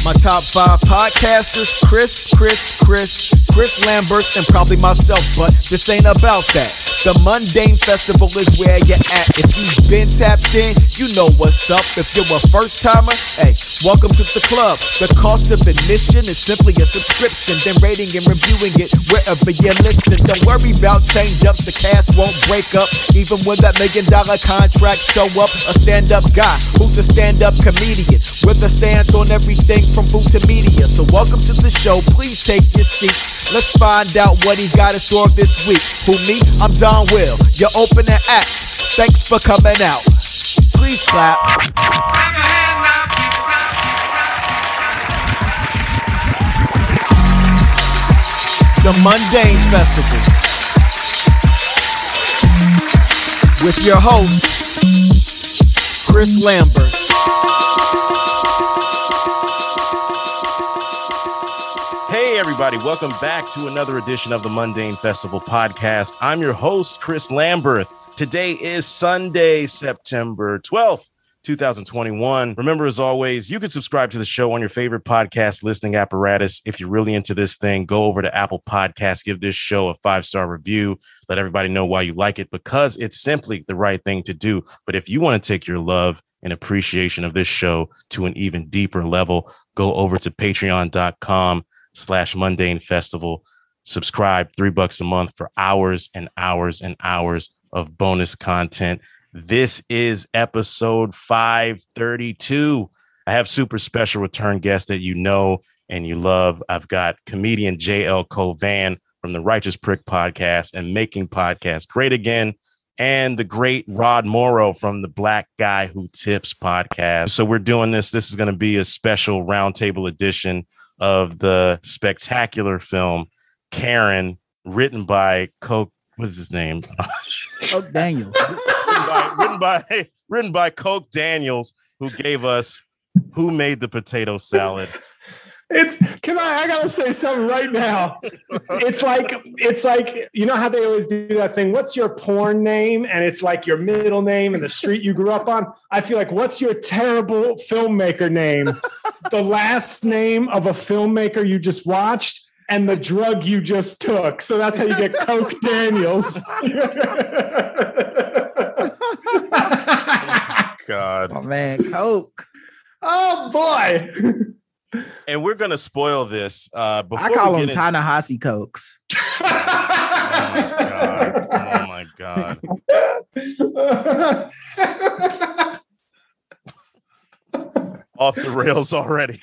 My top 5 podcasters, Chris Lambert, and probably myself, but this ain't about that. The Mundane Festival is where you're at. If you've been tapped in, you know what's up. If you're a first timer, hey, welcome to the club. The cost of admission is simply a subscription, then rating and reviewing it wherever you listen. Don't worry about change-ups, the cast won't break up. Even when that $1 million contract show up, a stand-up guy who's a stand-up comedian with a stance on everything from food to media. So welcome to the show, please take your seat. Let's find out what he's got in store this week. Who me? I'm Don Will, your opening act. Thanks for coming out. Please clap. The Mundane Festival with your host, Chris Lambert. Hey everybody, welcome back to another edition of the Mundane Festival podcast. I'm your host, Chris Lambert. Today is Sunday, September 12th, 2021. Remember, as always, you can subscribe to the show on your favorite podcast listening apparatus. If you're really into this thing, go over to Apple Podcasts, give this show a 5-star review. Let everybody know why you like it, because it's simply the right thing to do. But if you want to take your love and appreciation of this show to an even deeper level, go over to patreon.com/Mundane Festival. Subscribe, $3 a month for hours and hours and hours of bonus content. This is episode 532. I have super special return guests that you know and you love. I've got comedian JL Covan from the Righteous Prick podcast and Making Podcasts Great Again, and the great Rod Morrow from the Black Guy Who Tips podcast. So we're doing this. This is going to be a special roundtable edition of the spectacular film Karen, written by Coke. What's his name? Coke Daniels. written by Coke Daniels, who gave us Who Made the Potato Salad. I gotta say something right now. It's like, you know how they always do that thing, what's your porn name? And it's like your middle name and the street you grew up on. I feel like, what's your terrible filmmaker name? The last name of a filmmaker you just watched and the drug you just took. So that's how you get Coke Daniels. God. Oh man, Coke. Oh boy. And we're gonna spoil this. Before I call them Ta-Nehisi Cokes. Oh my God. Off the rails already.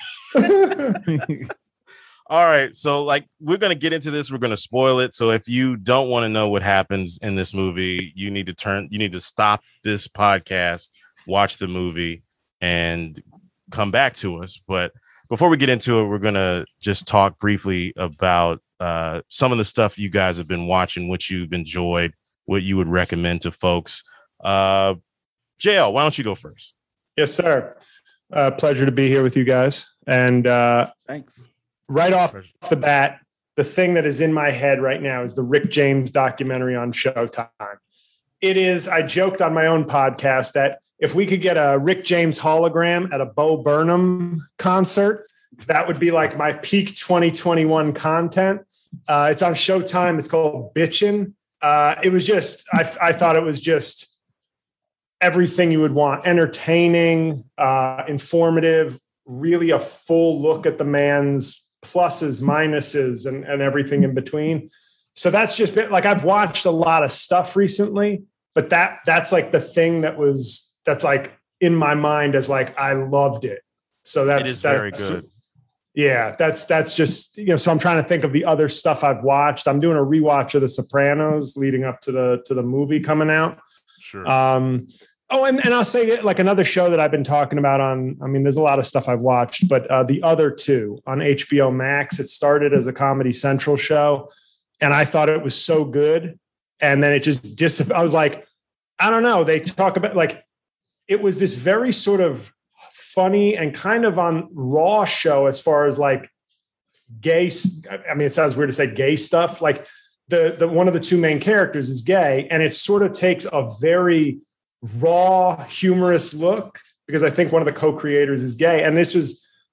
All right, so we're gonna get into this. We're gonna spoil it. So if you don't want to know what happens in this movie, you need to stop this podcast, watch the movie, and come back to us. But before we get into it, we're going to just talk briefly about some of the stuff you guys have been watching, what you've enjoyed, what you would recommend to folks. JL, why don't you go first? Yes, sir. Pleasure to be here with you guys. And Thanks. Right off the bat, the thing that is in my head right now is the Rick James documentary on Showtime. It is, I joked on my own podcast that if we could get a Rick James hologram at a Bo Burnham concert, that would be like my peak 2021 content. It's on Showtime. It's called Bitchin'. It was just, I thought it was just everything you would want. Entertaining, informative, really a full look at the man's pluses, minuses, and everything in between. So that's just been like, I've watched a lot of stuff recently, but that's like the thing that's like in my mind as like, I loved it. So that's very good. Yeah. That's just, so I'm trying to think of the other stuff I've watched. I'm doing a rewatch of The Sopranos leading up to the movie coming out. Sure. And I'll say like another show that I've been talking about there's a lot of stuff I've watched, but The Other Two on HBO Max. It started as a Comedy Central show and I thought it was so good. And then it just I was like, I don't know. They talk about like, it was this very sort of funny and kind of on raw show as far as like gay. I mean, it sounds weird to say gay stuff. Like the one of the two main characters is gay, and it sort of takes a very raw, humorous look because I think one of the co-creators is gay. And this was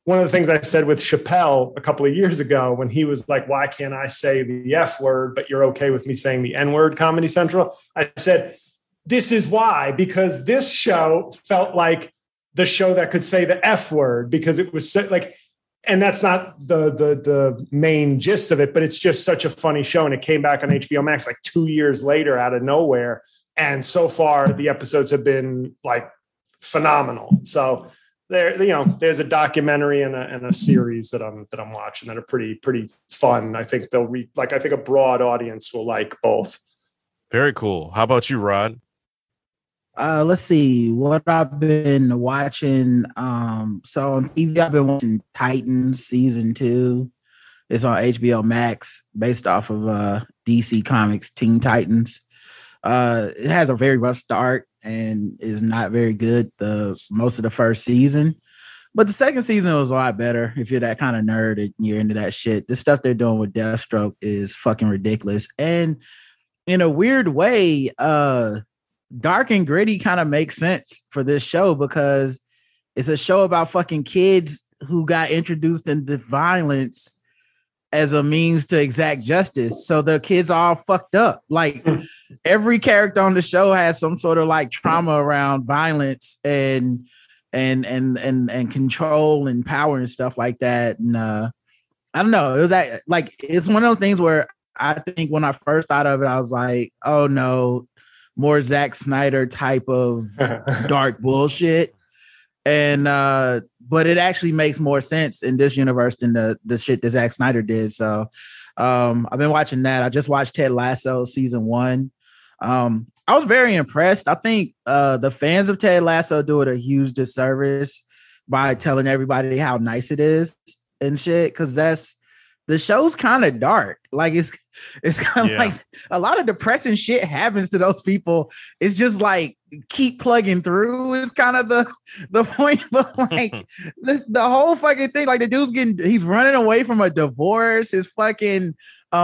one of the things I said with Chappelle a couple of years ago when he was like, why can't I say the F word, but you're okay with me saying the N word, Comedy Central? I said, this is why, because this show felt like the show that could say the F word, because it was so, like, and that's not the main gist of it, but it's just such a funny show. And it came back on HBO Max like 2 years later out of nowhere. And so far the episodes have been like phenomenal. So there, you know, there's a documentary and a series that I'm watching that are pretty fun. I think they'll I think a broad audience will like both. Very cool. How about you, Rod? Let's see what I've been watching. So on TV, I've been watching Titans season 2. It's on HBO Max, based off of DC Comics Teen Titans. It has a very rough start and is not very good most of the first season, but the second season was a lot better. If you're that kind of nerd and you're into that shit, the stuff they're doing with Deathstroke is fucking ridiculous. And in a weird way, dark and gritty kind of makes sense for this show, because it's a show about fucking kids who got introduced into violence as a means to exact justice. So the kids are all fucked up. Like every character on the show has some sort of like trauma around violence and control and power and stuff like that. And I don't know. It was like, it's one of those things where I think when I first thought of it, I was like, oh no, more Zack Snyder type of dark bullshit. And but it actually makes more sense in this universe than the shit that Zack Snyder did. So I've been watching that. I just watched Ted Lasso season 1. I was very impressed. I think the fans of Ted Lasso do it a huge disservice by telling everybody how nice it is and shit, because the show's kind of dark. Like it's kind of like a lot of depressing shit happens to those people. It's just like keep plugging through is kind of the point. But like the whole fucking thing, like the dude's he's running away from a divorce. His fucking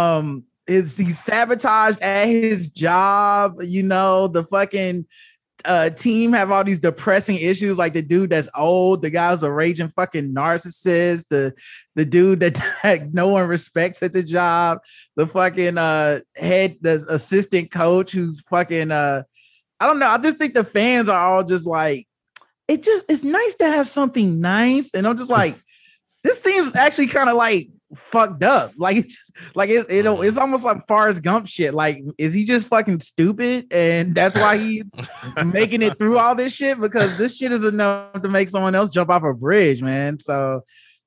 he's sabotaged at his job. You know, the fucking team have all these depressing issues, like the dude that's old, the guy's a raging fucking narcissist, the dude that no one respects at the job, the fucking the assistant coach who's fucking I don't know. I just think the fans are all just like, it's nice to have something nice. And I'm just like, this seems actually kind of like fucked up. Like it's almost like Forrest Gump shit. Like, is he just fucking stupid and that's why he's making it through all this shit? Because this shit is enough to make someone else jump off a bridge, man. So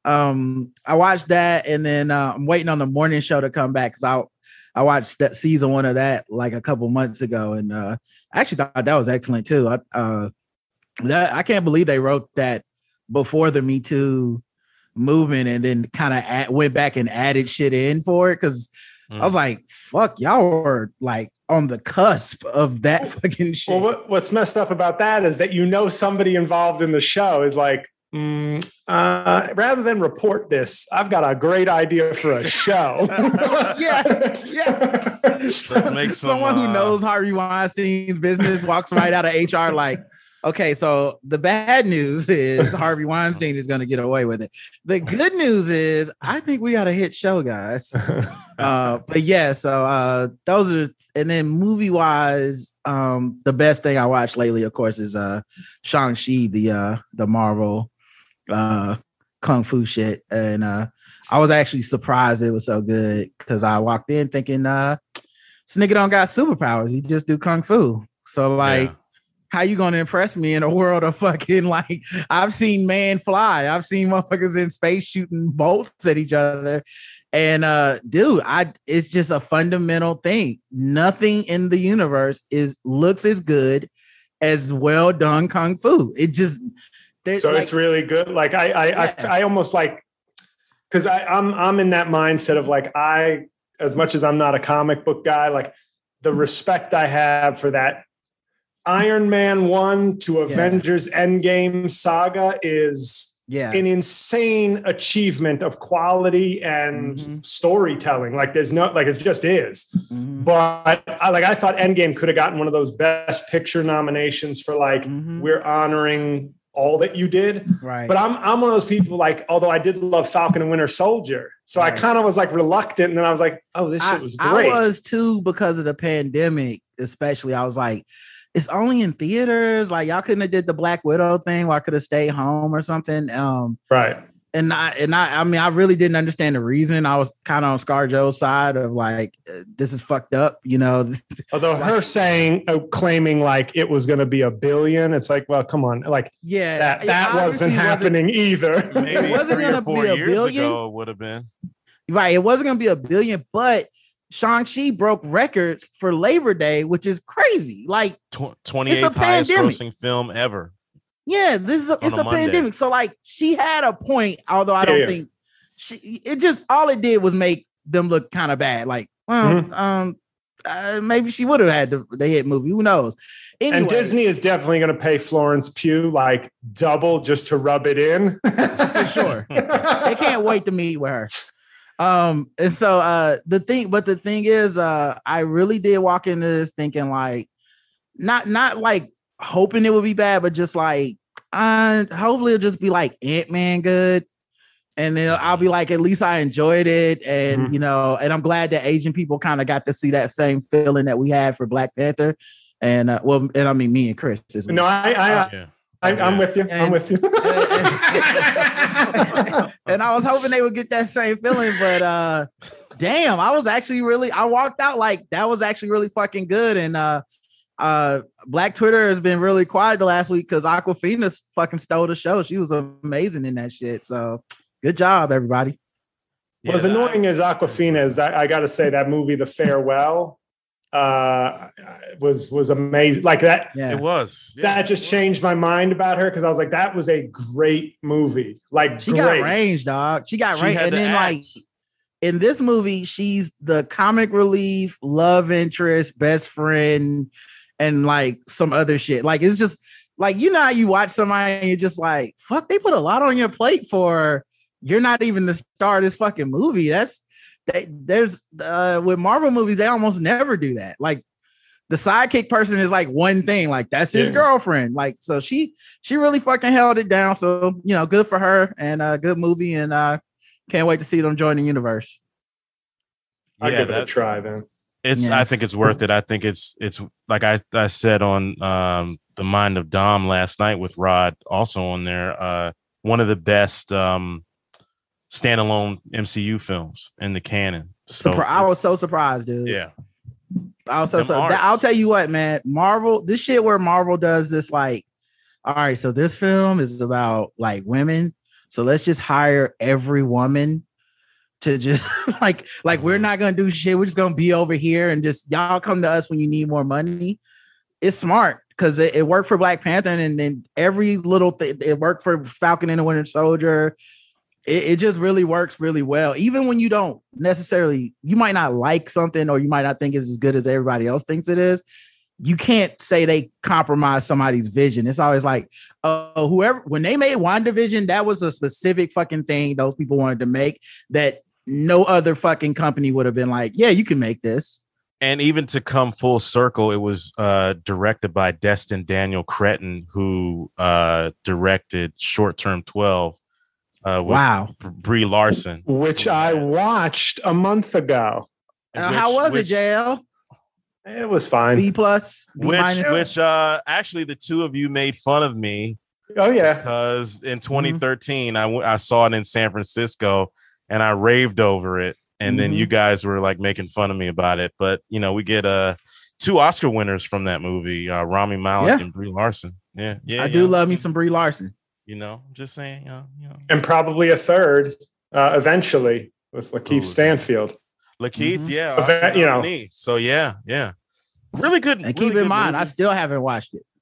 I watched that, and then I'm waiting on the morning show to come back, because I watched that season 1 of that like a couple months ago, and I actually thought that was excellent too. I can't believe they wrote that before the Me Too movement, and then kind of went back and added shit in for it, because I was like, fuck, y'all were like on the cusp of that fucking shit. Well, what's messed up about that is that, you know, somebody involved in the show is like, rather than report this, I've got a great idea for a show. yeah. Let's make someone who knows Harvey Weinstein's business walks right out of HR like, okay, so the bad news is Harvey Weinstein is going to get away with it. The good news is I think we got a hit show, guys. But yeah, so those are, and then movie wise, the best thing I watched lately, of course, is Shang-Chi, the Marvel kung fu shit. And I was actually surprised it was so good, because I walked in thinking this nigga don't got superpowers. He just do kung fu. So like, how you gonna impress me in a world of fucking, like, I've seen man fly, I've seen motherfuckers in space shooting bolts at each other, and dude, it's just a fundamental thing. Nothing in the universe looks as good as well done kung fu. It just so like, it's really good. Like I almost like, because I'm in that mindset of like, as much as I'm not a comic book guy, like the respect I have for that Iron Man 1 to Avengers Endgame saga is an insane achievement of quality and storytelling. Like there's no, like it just is. But I thought Endgame could have gotten one of those best picture nominations for like, we're honoring all that you did. Right. But I'm one of those people, like, although I did love Falcon and Winter Soldier, so I kind of was like reluctant, and then I was like, oh, this shit was great. I was too, because of the pandemic, especially. I was like, it's only in theaters. Like, y'all couldn't have did the Black Widow thing where I could have stayed home or something. Right. And I mean, I really didn't understand the reason. I was kind of on ScarJo's side of like, this is fucked up, you know. Although her claiming like it was going to be $1 billion, it's like, well, come on, like, yeah, that wasn't happening either. Maybe it wasn't 3 gonna or 4 be $1 years billion. ago it would have been. Right, it wasn't going to be $1 billion, but Shang-Chi broke records for Labor Day, which is crazy. Like 28th highest grossing film ever. Yeah, it's a pandemic. So like, she had a point, although I don't think all it did was make them look kind of bad. Like, well, maybe she would have had the hit movie. Who knows? Anyway. And Disney is definitely going to pay Florence Pugh like double just to rub it in. For sure. They can't wait to meet with her. And so the thing is, I really did walk into this thinking like, not like hoping it would be bad, but just like, hopefully it'll just be like Ant-Man good. And then I'll be like, at least I enjoyed it. And, you know, and I'm glad that Asian people kind of got to see that same feeling that we had for Black Panther. And I mean, me and Chris. No, I'm with you. I'm with you. And I was hoping they would get that same feeling, but damn, I walked out like that was actually really fucking good. And Black Twitter has been really quiet the last week because Awkwafina fucking stole the show. She was amazing in that shit. So good job, everybody. Well, as annoying as Awkwafina is, I got to say that movie, The Farewell, was amazing. Like that. Yeah. It was. Yeah, that just changed my mind about her because I was like, that was a great movie. Like she got range, dog. She got range, and then like in this movie, she's the comic relief, love interest, best friend, and like some other shit. Like it's just like, you know how you watch somebody and you're just like, fuck, they put a lot on your plate for you're not even the star of this fucking movie. There's with Marvel movies, they almost never do that. Like the sidekick person is like one thing, like that's his girlfriend. Like, so she really fucking held it down. So, you know, good for her and a good movie. And can't wait to see them join the universe. I'll give it a try then. I think it's worth it. I think it's like I said on The Mind of Dom last night with Rod also on there. One of the best standalone MCU films in the canon. So I was so surprised, dude. Yeah. I was I'll tell you what, man. Marvel, this shit where Marvel does this, like, all right, so this film is about like women. So let's just hire every woman to just like we're not gonna do shit. We're just gonna be over here and just y'all come to us when you need more money. It's smart because it worked for Black Panther, and then every little thing it worked for Falcon and the Winter Soldier. It just really works really well. Even when you don't necessarily, you might not like something or you might not think it's as good as everybody else thinks it is. You can't say they compromise somebody's vision. It's always like, whoever, when they made WandaVision, that was a specific fucking thing those people wanted to make that no other fucking company would have been like, yeah, you can make this. And even to come full circle, it was directed by Destin Daniel Cretton, who directed Short Term 12. Wow. Brie Larson. Which I watched a month ago. How was it, JL? It was fine. B+? Which actually the two of you made fun of me. Oh, yeah. Because in 2013, I saw it in San Francisco and I raved over it. And then you guys were like making fun of me about it. But, you know, we get 2 Oscar winners from that movie, Rami Malek and Brie Larson. Yeah. I do love me some Brie Larson. You know, I'm just saying, you know. And probably a third eventually with Lakeith Stanfield. Lakeith, you know. So, yeah. Really good. And keep in mind, I still haven't watched it.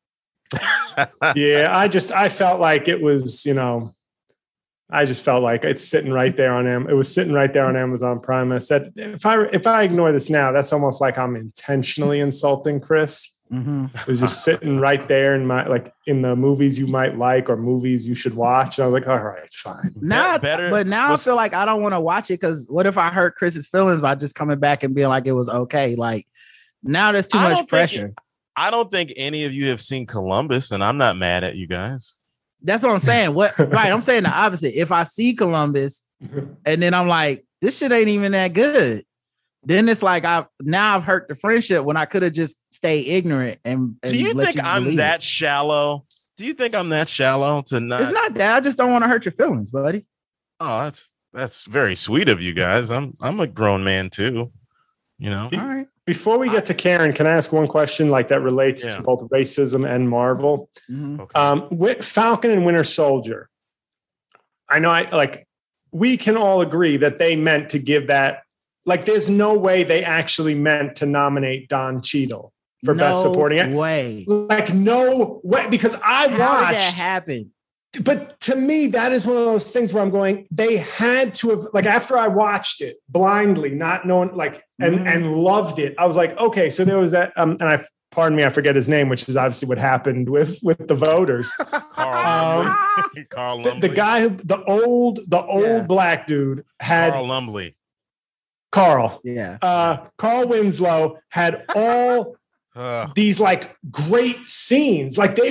Yeah, I felt like it was, you know, I just felt like it's sitting right there on It was sitting right there on Amazon Prime. I said, if I ignore this now, that's almost like I'm intentionally insulting Chris. It was just sitting right there in in the movies you might like or movies you should watch. And I was like, all right, fine. But now I feel like I don't want to watch it because what if I hurt Chris's feelings by just coming back and being like it was okay? Like now there's too much pressure. I don't think any of you have seen Columbus, and I'm not mad at you guys. That's what I'm saying. Right? I'm saying the opposite. If I see Columbus, and then I'm like, this shit ain't even that good. Then it's like I've hurt the friendship when I could have just stayed ignorant and do you think I'm that shallow? Do you think I'm that shallow to not? It's not that. I just don't want to hurt your feelings, buddy. Oh, that's very sweet of you guys. I'm a grown man too. You know. All right. Before we get to Karen, can I ask one question like that relates to both racism and Marvel? Mm-hmm. Okay. With Falcon and Winter Soldier, I know we can all agree that they meant to give that. Like, there's no way they actually meant to nominate Don Cheadle for Best Supporting Actor. No way. Like, no way. Because How did that happen? But to me, that is one of those things where I'm going, they had to have, like, after I watched it blindly, not knowing, like, and loved it, I was like, okay, so there was that, pardon me, I forget his name, which is obviously what happened with the voters. Carl Lumbly. The guy who, the old black dude had Carl Lumbly. Carl. Yeah. Carl Winslow had all these like great scenes. Like they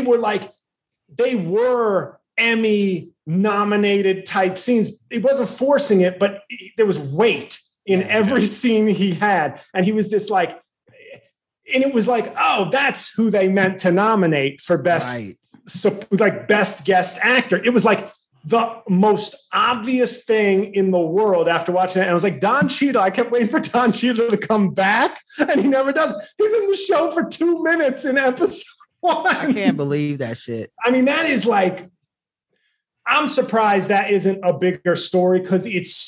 were Emmy nominated type scenes. It wasn't forcing it, but there was weight in every scene he had. And he was this like, and it was like, oh, that's who they meant to nominate for best guest actor. It was like the most obvious thing in the world after watching it. And I was like, Don Cheadle, I kept waiting for Don Cheadle to come back, and he never does. He's in the show for 2 minutes in episode 1. I can't believe that shit. I mean, that is like, I'm surprised that isn't a bigger story because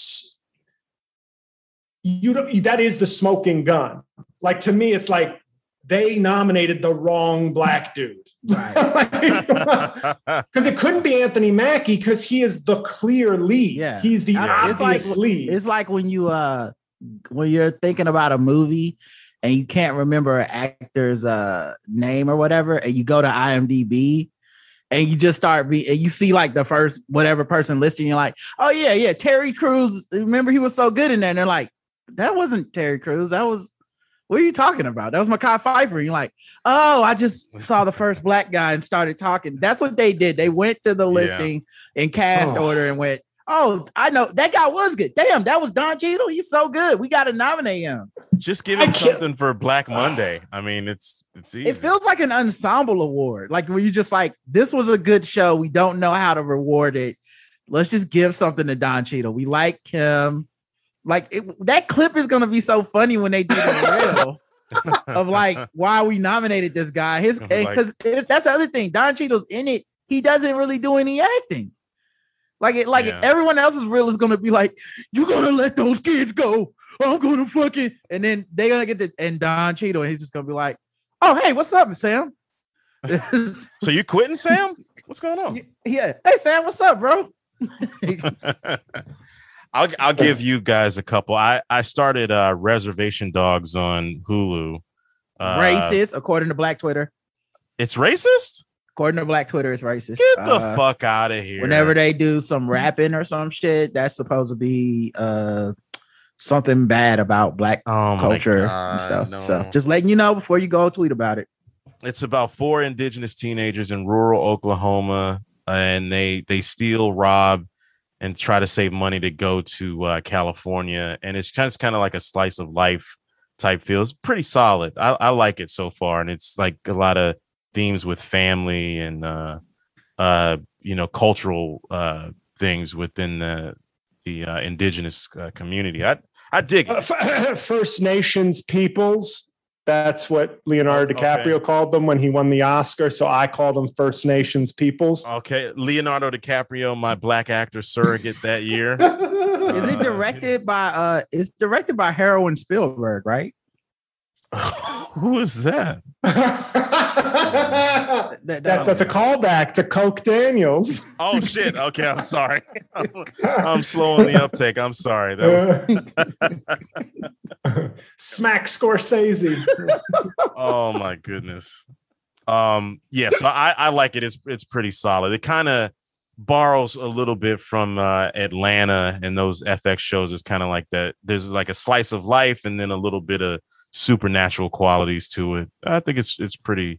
that is the smoking gun. Like, to me, it's like they nominated the wrong black dude. Right. Because it couldn't be Anthony Mackie because he is the clear lead. Yeah. He's the obvious lead. It's like when you're thinking about a movie and you can't remember an actor's name or whatever, and you go to IMDb and you just and you see like the first whatever person listed, and you're like, oh yeah, Terry Crews. Remember, he was so good in there. And they're like, that wasn't Terry Crews. That was, what are you talking about? That was Mekhi Phifer. And you're like, oh, I just saw the first black guy and started talking. That's what they did. They went to the listing in cast order and went, oh, I know that guy was good. Damn, that was Don Cheadle. He's so good. We got to nominate him. Just give him something for Black Monday. I mean, it's easy. It feels like an ensemble award. Like where you just like, this was a good show. We don't know how to reward it. Let's just give something to Don Cheadle. We like him. Like that clip is going to be so funny when they do the real of like why we nominated this guy. Because that's the other thing. Don Cheadle's in it. He doesn't really do any acting. Everyone else's reel is going to be like, you're going to let those kids go. I'm going to fucking, and then they're going to get and Don Cheadle, and he's just going to be like, oh, hey, what's up, Sam? So you quitting, Sam? What's going on? Yeah. Hey, Sam, what's up, bro? I'll give you guys a couple. I started Reservation Dogs on Hulu. Racist, according to Black Twitter. It's racist? According to Black Twitter, it's racist. Get the fuck out of here. Whenever they do some rapping or some shit, that's supposed to be something bad about Black culture and stuff. No. So just letting you know before you go tweet about it. It's about 4 indigenous teenagers in rural Oklahoma, and they steal, rob, and try to save money to go to California. And it's just kind of like a slice of life type feel. It's pretty solid. I like it so far. And it's like a lot of themes with family and, cultural things within the indigenous community. I dig it. First Nations peoples. That's what Leonardo DiCaprio called them when he won the Oscar. So I called them First Nations peoples. Okay. Leonardo DiCaprio, my black actor surrogate that year. Is it directed by it's directed by Harold Spielberg, right? Who is that? That's a callback to Coke Daniels. Oh shit. Okay, I'm sorry. I'm slow on the uptake. I'm sorry. Smack Scorsese. Oh my goodness. So I like it. It's pretty solid. It kind of borrows a little bit from Atlanta, and those FX shows is kind of like that. There's like a slice of life and then a little bit of supernatural qualities to it. I think it's pretty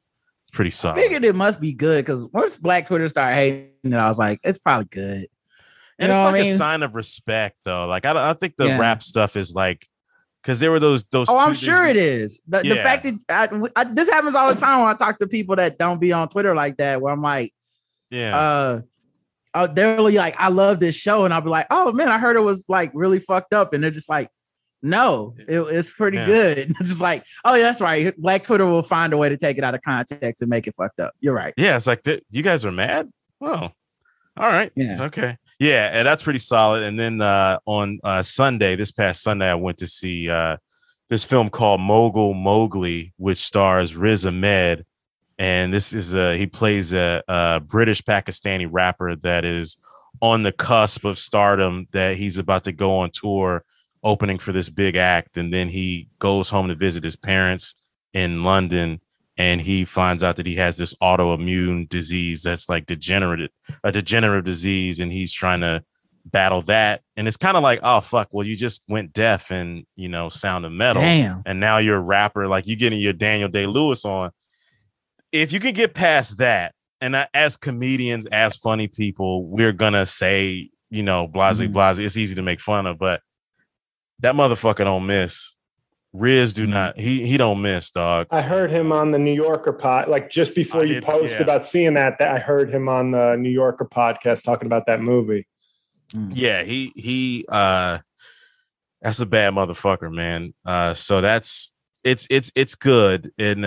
pretty I solid. figured it must be good because once Black Twitter started hating it, I was like, it's probably good. And it's like a sign of respect, though. Like I think the rap stuff is like, because there were those. Oh, I'm sure it is. The fact that this happens all the time when I talk to people that don't be on Twitter like that, where I'm like, they're really like, I love this show, and I'll be like, oh man, I heard it was like really fucked up, and they're just like, no, it's pretty good. It's just like, oh yeah, that's right. Black Twitter will find a way to take it out of context and make it fucked up. You're right. Yeah, it's like you guys are mad. Oh, all right. Yeah. Okay. Yeah, and that's pretty solid. And then on this past Sunday, I went to see this film called Mogul Mowgli, which stars Riz Ahmed. And this is he plays a British Pakistani rapper that is on the cusp of stardom, that he's about to go on tour opening for this big act. And then he goes home to visit his parents in London. And he finds out that he has this autoimmune disease that's like a degenerative disease. And he's trying to battle that. And it's kind of like, oh, fuck. Well, you just went deaf and, Sound of Metal. Damn. And now you're a rapper. Like, you're getting your Daniel Day-Lewis on. If you can get past that, and as comedians, as funny people, we're going to say, blase. It's easy to make fun of. But that motherfucker don't miss. Riz do not. He don't miss, dog. I heard him on the New Yorker pod, like just before you posted about seeing that. I heard him on the New Yorker podcast talking about that movie. Yeah, he that's a bad motherfucker, man. So it's good, and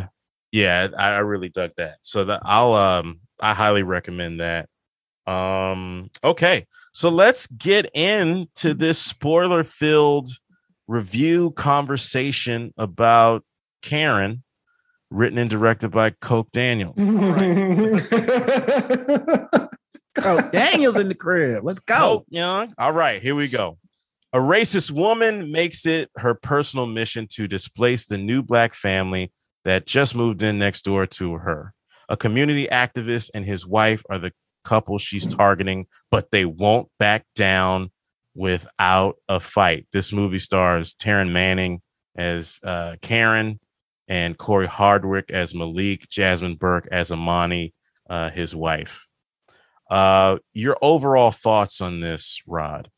I really dug that. So I highly recommend that. Okay, so let's get into this spoiler-filled review conversation about Karen, written and directed by Coke Daniels. Coke Daniels in the crib. Let's go. Coke Young. All right, here we go. A racist woman makes it her personal mission to displace the new Black family that just moved in next door to her. A community activist and his wife are the couple she's targeting, but they won't back down without a fight. This movie stars Taryn Manning as Karen and Corey Hardwick as Malik, Jasmine Burke as Amani, his wife. Your overall thoughts on this, Rod?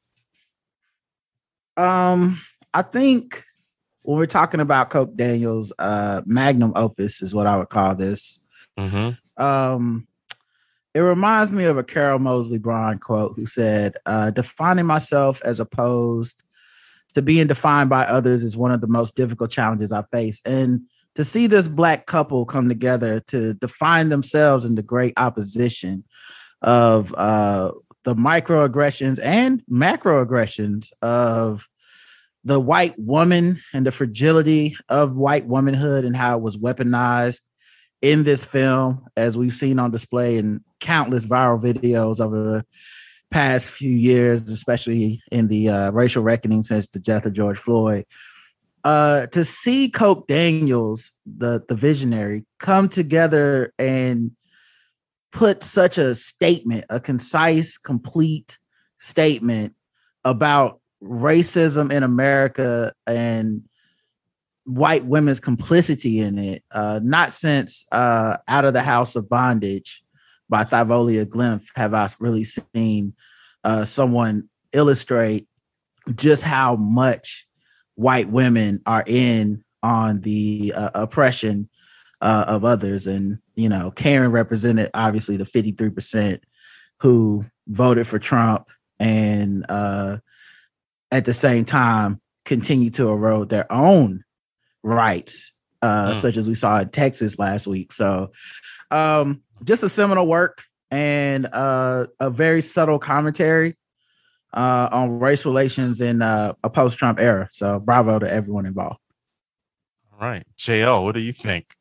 I think when we're talking about Coke Daniels, magnum opus is what I would call this. Mm-hmm. It reminds me of a Carol Moseley Braun quote who said, defining myself as opposed to being defined by others is one of the most difficult challenges I face. And to see this Black couple come together to define themselves in the great opposition of the microaggressions and macroaggressions of the white woman and the fragility of white womanhood and how it was weaponized in this film, as we've seen on display in countless viral videos over the past few years, especially in the racial reckoning since the death of George Floyd. To see Coke Daniels, the visionary, come together and put such a statement, a concise, complete statement about racism in America and white women's complicity in it, not since Out of the House of Bondage by Thyvolia Glimpse have I really seen someone illustrate just how much white women are in on the oppression of others. And, Karen represented obviously the 53% who voted for Trump and at the same time continue to erode their own rights, such as we saw in Texas last week. So just a seminal work and a very subtle commentary on race relations in a post-Trump era. So bravo to everyone involved. All right. JL, what do you think?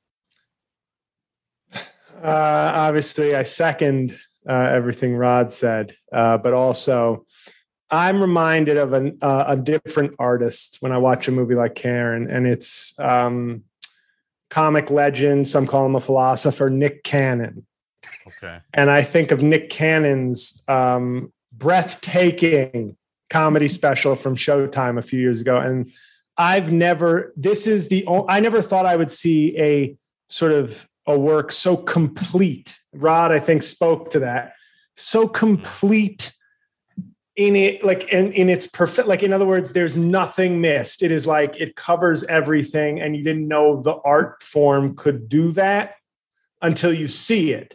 Obviously, I second everything Rod said, but also I'm reminded of a different artist when I watch a movie like Karen, and it's comic legend, some call him a philosopher, Nick Cannon. Okay. And I think of Nick Cannon's breathtaking comedy special from Showtime a few years ago. And I never thought I would see a sort of a work so complete. Rod, I think, spoke to that. So complete in it, like in its perfect, like, in other words, there's nothing missed. It is like it covers everything, and you didn't know the art form could do that until you see it.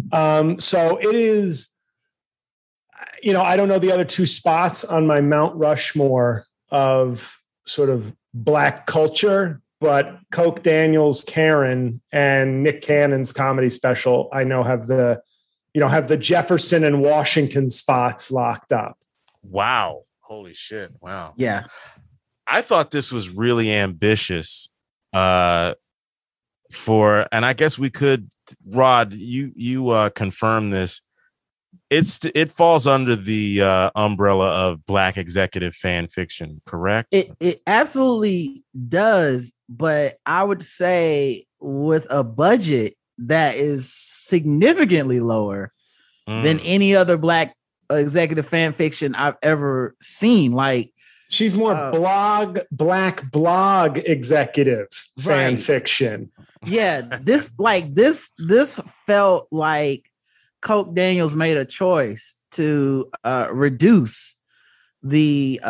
So it is, I don't know the other two spots on my Mount Rushmore of sort of Black culture, but Coke Daniels, Karen, and Nick Cannon's comedy special, I know have the Jefferson and Washington spots locked up. Wow. Holy shit. Wow. Yeah. I thought this was really ambitious and I guess we could, Rod, you confirm this. It falls under the umbrella of Black executive fan fiction, correct? It absolutely does, but I would say with a budget that is significantly lower than any other Black executive fan fiction I've ever seen. Like, she's more Black blog executive fan fiction. Yeah, this felt like Coke Daniels made a choice to reduce the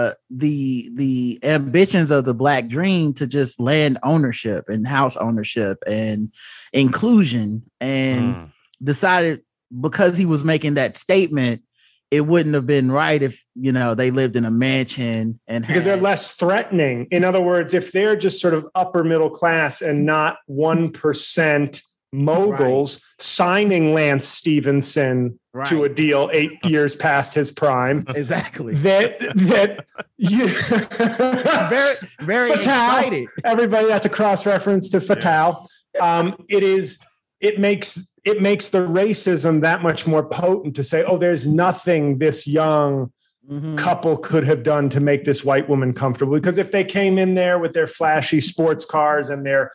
ambitions of the Black dream to just land ownership and house ownership and inclusion, and decided, because he was making that statement, it wouldn't have been right if they lived in a mansion, and because they're less threatening. In other words, if they're just sort of upper middle class and not 1% moguls signing Lance Stevenson to a deal 8 years past his prime. Exactly. That you very, very Fatal, excited. Everybody, that's a cross reference to Fatal. Yes. It makes the racism that much more potent to say, oh, there's nothing this young couple could have done to make this white woman comfortable. Because if they came in there with their flashy sports cars and their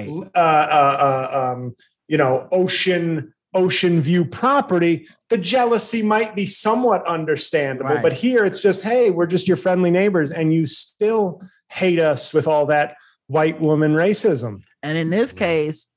ocean view property, the jealousy might be somewhat understandable. Right. But here it's just, hey, we're just your friendly neighbors, and you still hate us with all that white woman racism. And in this case,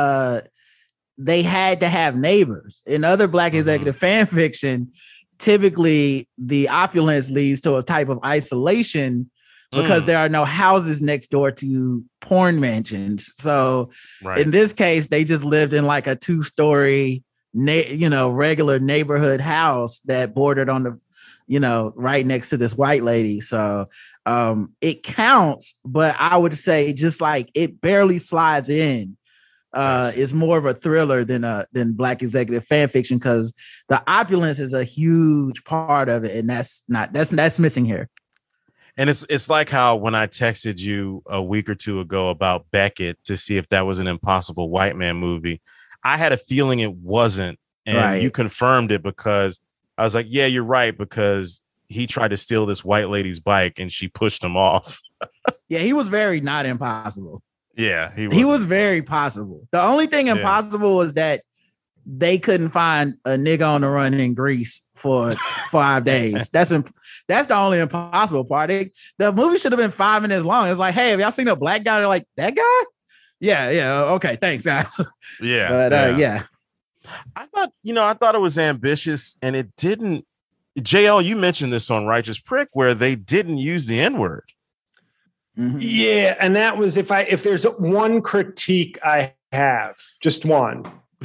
they had to have neighbors. In other Black executive fan fiction, typically the opulence leads to a type of isolation because there are no houses next door to porn mansions. So in this case, they just lived in like a 2-story, regular neighborhood house that bordered on the, right next to this white lady. So it counts, but I would say just like it barely slides in. Is more of a thriller than Black executive fan fiction, because the opulence is a huge part of it, and that's missing here. And it's like how when I texted you a week or two ago about Beckett to see if that was an Impossible White Man movie, I had a feeling it wasn't, and you confirmed it, because I was like, yeah, you're right, because he tried to steal this white lady's bike and she pushed him off. Yeah, he was very not impossible. Yeah, he was very possible. The only thing impossible was that they couldn't find a nigga on the run in Greece for 5 days. That's the only impossible part. The movie should have been 5 minutes long. It's like, hey, have y'all seen a Black guy? They're like, that guy? Yeah. Okay, thanks, guys. Yeah, but yeah. I thought it was ambitious, and it didn't. JL, you mentioned this on Righteous Prick, where they didn't use the N-word. Mm-hmm. Yeah, and that was if there's one critique I have, just one,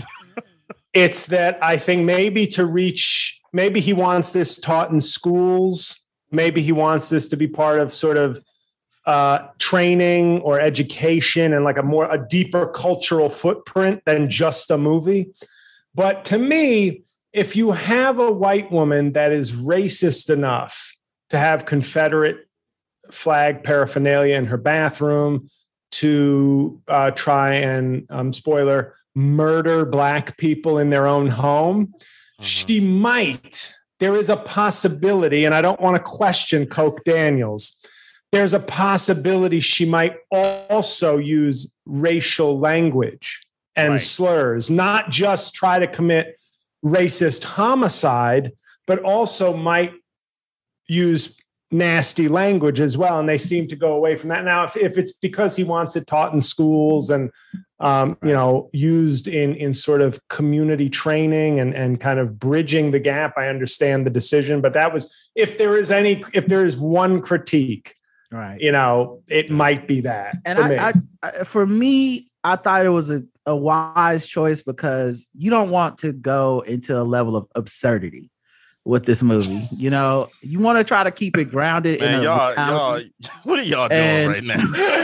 it's that I think maybe he wants this taught in schools. Maybe he wants this to be part of sort of training or education and like a deeper cultural footprint than just a movie. But to me, if you have a white woman that is racist enough to have Confederate flag paraphernalia in her bathroom, to try and spoiler, murder Black people in their own home, she might. There is a possibility, and I don't want to question Coke Daniels. There's a possibility she might also use racial language and slurs, not just try to commit racist homicide, but also might use nasty language as well. And they seem to go away from that. Now, if it's because he wants it taught in schools and used in sort of community training and kind of bridging the gap. I understand the decision, but that was, if there is one critique, right, it might be that. And for me, I thought it was a wise choice because you don't want to go into a level of absurdity with this movie. You want to try to keep it grounded. Man, y'all, what are y'all doing right now?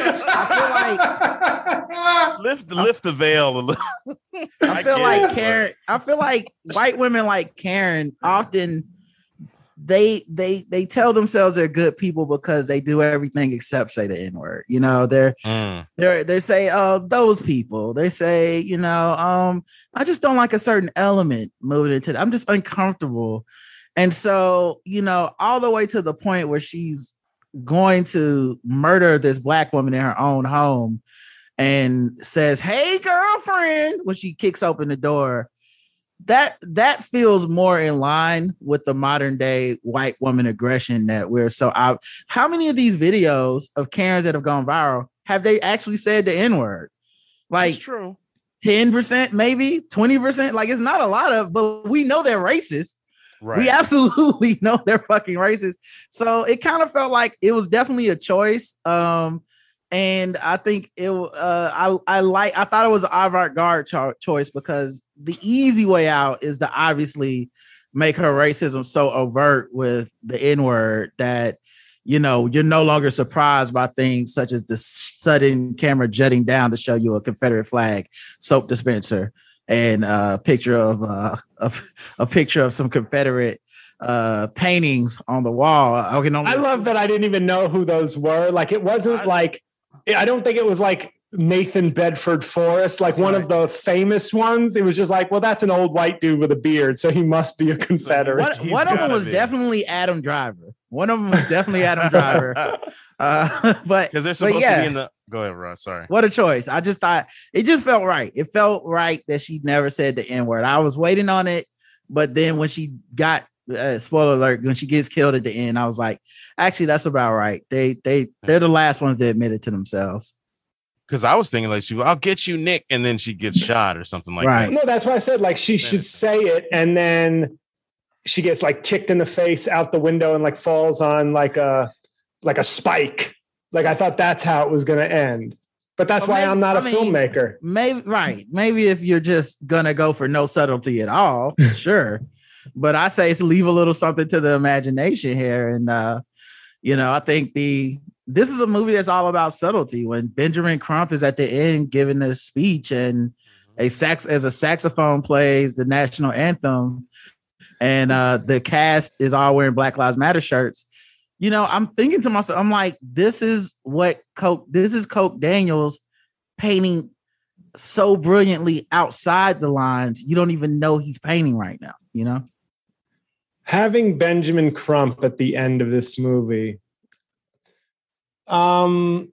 I feel like lift the veil a little. I feel like white women like Karen often they tell themselves they're good people because they do everything except say the N-word. They say, those people. They say, I just don't like a certain element moving into. I'm just uncomfortable. And so, all the way to the point where she's going to murder this black woman in her own home and says, "Hey, girlfriend," when she kicks open the door. That feels more in line with the modern day white woman aggression that we're so out. How many of these videos of Karens that have gone viral have they actually said the N-word? Like, that's true. 10%, maybe 20%. Like, it's not a lot of, but we know they're racist. Right. We absolutely know they're fucking racist. So it kind of felt like it was definitely a choice. And I think I thought it was an avant-garde choice because the easy way out is to obviously make her racism so overt with the N-word that, you're no longer surprised by things such as the sudden camera jutting down to show you a Confederate flag soap dispenser and a picture of some Confederate paintings on the wall. I love that I didn't even know who those were. Like, it wasn't I don't think it was like Nathan Bedford Forrest, like one of the famous ones. It was just like, well, that's an old white dude with a beard, so he must be a Confederate. One of them was definitely Adam Driver. But because they're supposed to be in the. Go ahead, Ross. Sorry. What a choice! I just thought it just felt right. It felt right that she never said the N-word. I was waiting on it, but then when she got spoiler alert, when she gets killed at the end, I was like, actually, that's about right. They're the last ones that admit it to themselves. Because I was thinking like I'll get you, Nick, and then she gets shot or something like that. No, that's why I said like she should say it, and then she gets like kicked in the face out the window and like falls on like a spike. Like, I thought that's how it was going to end. But that's why I'm not a filmmaker. Maybe if you're just gonna go for no subtlety at all, sure. But I say leave a little something to the imagination here, and I think this is a movie that's all about subtlety. When Benjamin Crump is at the end giving this speech, and a saxophone plays the national anthem, and the cast is all wearing Black Lives Matter shirts. I'm thinking to myself, I'm like, this is Coke Daniels painting so brilliantly outside the lines. You don't even know he's painting right now, Having Benjamin Crump at the end of this movie, I'd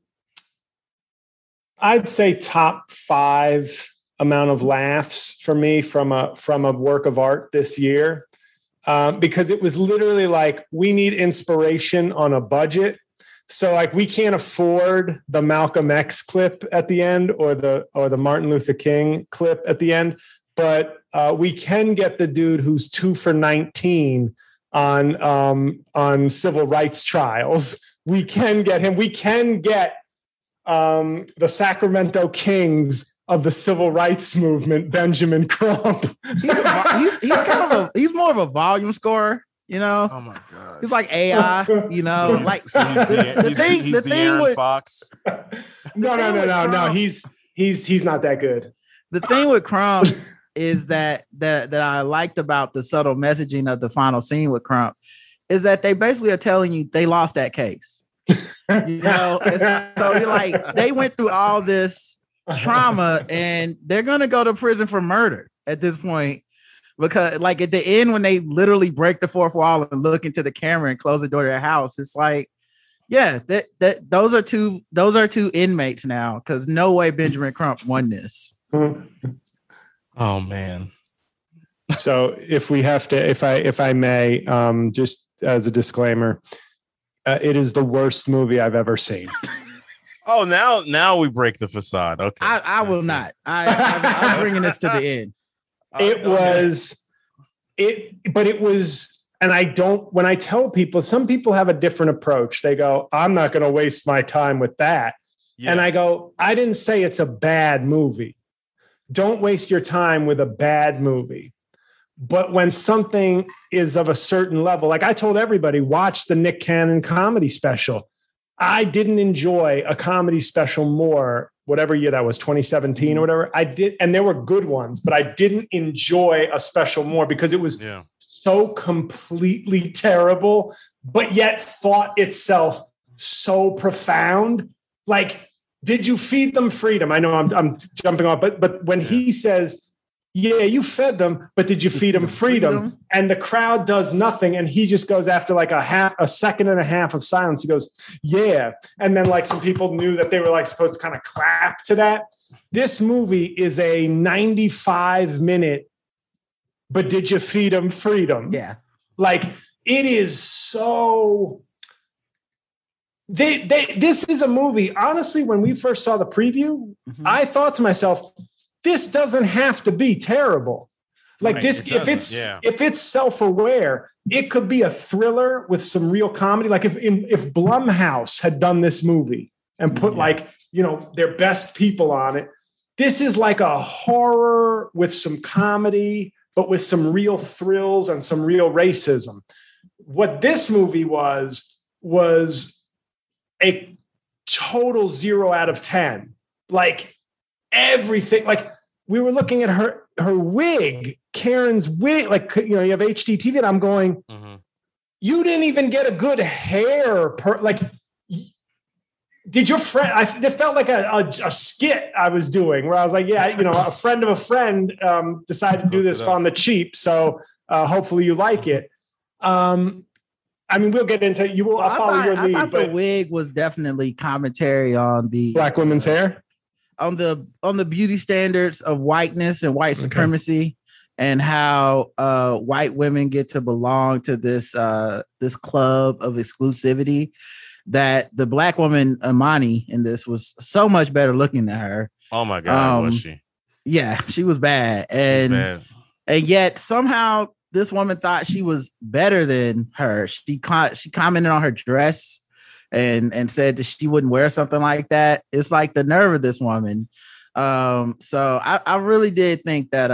say top 5 amount of laughs for me from a work of art this year. Because it was literally like, we need inspiration on a budget. So like, we can't afford the Malcolm X clip at the end or the Martin Luther King clip at the end, but we can get the dude who's 2 for 19 on civil rights trials. We can get him. We can get the Sacramento Kings of the civil rights movement, Benjamin Crump. He's more of a volume scorer, Oh my god, he's like AI, like so he's De'Aaron Fox. No. He's not that good. The thing with Crump is that I liked about the subtle messaging of the final scene with Crump is that they basically are telling you they lost that case. So you're like, they went through all this trauma and they're gonna go to prison for murder at this point, because like at the end when they literally break the fourth wall and look into the camera and close the door to their house, it's like, yeah, those are two inmates now, because no way Benjamin Crump won this. Oh man. So if I may, just as a disclaimer, it is the worst movie I've ever seen. Oh, now we break the facade. Okay. I will not. I'm bringing this to the end. It was, and when I tell people, some people have a different approach. They go, I'm not going to waste my time with that. Yeah. And I go, I didn't say it's a bad movie. Don't waste your time with a bad movie. But when something is of a certain level, like I told everybody, watch the Nick Cannon comedy special. I didn't enjoy a comedy special more, whatever year that was, 2017 or whatever. I did, and there were good ones, but I didn't enjoy a special more because it was so completely terrible, but yet thought itself so profound. Like, did you feed them freedom? I know I'm jumping off, but when he says, yeah, you fed them, but did you feed them freedom? And the crowd does nothing. And he just goes after like a second and a half of silence. He goes, yeah. And then like some people knew that they were like supposed to kind of clap to that. This movie is a 95-minute, but did you feed them freedom? Yeah. Like it is so... This is a movie. Honestly, when we first saw the preview, I thought to myself, this doesn't have to be terrible. Like this, if it's self-aware, it could be a thriller with some real comedy. Like if Blumhouse had done this movie and put their best people on it, this is like a horror with some comedy, but with some real thrills and some real racism. What this movie was a total 0 out of 10. Like everything, like we were looking at her wig, Karen's wig, like, you have HDTV, and I'm going, you didn't even get a good hair. Did your friend, it felt like a skit I was doing where I was like, a friend of a friend decided to do this on the cheap. So hopefully you like it. I mean, we'll get into you. I'll follow your lead. I thought the wig was definitely commentary on the black women's hair, on the beauty standards of whiteness and white supremacy, and how white women get to belong to this club of exclusivity. That the black woman Imani in this was so much better looking than her. Oh my God, was she? Yeah, she was bad, and yet somehow this woman thought she was better than her. She commented on her dress and said that she wouldn't wear something like that. It's like the nerve of this woman. So I really did think that,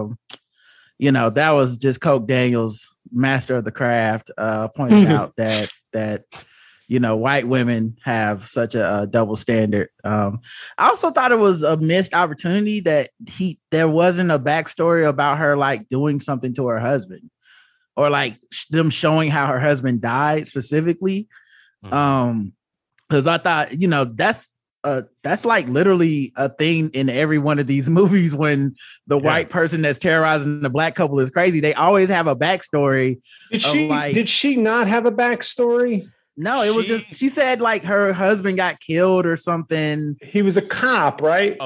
that was just Coke Daniels, master of the craft, pointing out that white women have such a double standard. I also thought it was a missed opportunity that there wasn't a backstory about her like doing something to her husband, or like them showing how her husband died specifically. Because I thought, that's like literally a thing in every one of these movies. When the white person that's terrorizing the black couple is crazy, they always have a backstory. Did she not have a backstory? No, it was just, she said like her husband got killed or something. He was a cop, right?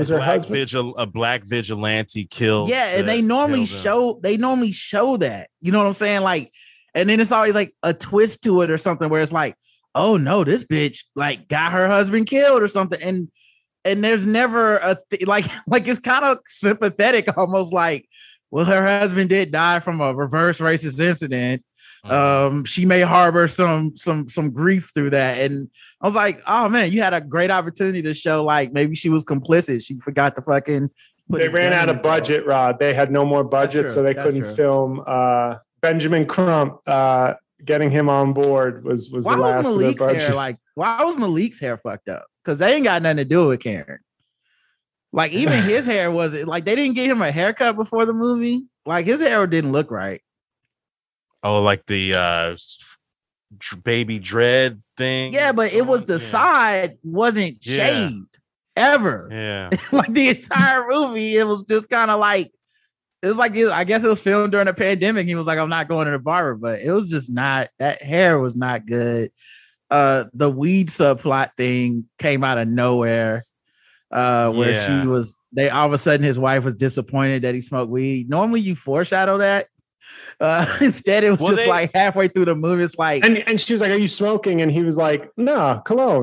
A black vigilante killed. Yeah, and they normally show that. You know what I'm saying? Like, and then it's always like a twist to it or something where it's like, oh no, this bitch like got her husband killed or something. And there's never like it's kind of sympathetic, almost like, well, her husband did die from a reverse racist incident. She may harbor some grief through that, and I was like, oh man, you had a great opportunity to show like maybe she was complicit. She forgot to fucking they ran out of budget, Rod. They had no more budget, so they couldn't film Benjamin Crump. Getting him on board was the last of the budget. Why was Malik's hair fucked up? Because they ain't got nothing to do with Karen. Like even his hair wasn't like, they didn't give him a haircut before the movie. Like his hair didn't look right. Oh, like the baby dread thing. Yeah, but it was the side wasn't shaved ever. Yeah, like the entire movie, it was just kind of like, it was like, I guess it was filmed during a pandemic. He was like, I'm not going to the barber, but it was just not, that hair was not good. The weed subplot thing came out of nowhere, where she was, all of a sudden his wife was disappointed that he smoked weed. Normally you foreshadow that. Instead, it was like halfway through the movie, it's like, and she was like, "Are you smoking?" And he was like, "No, cologne."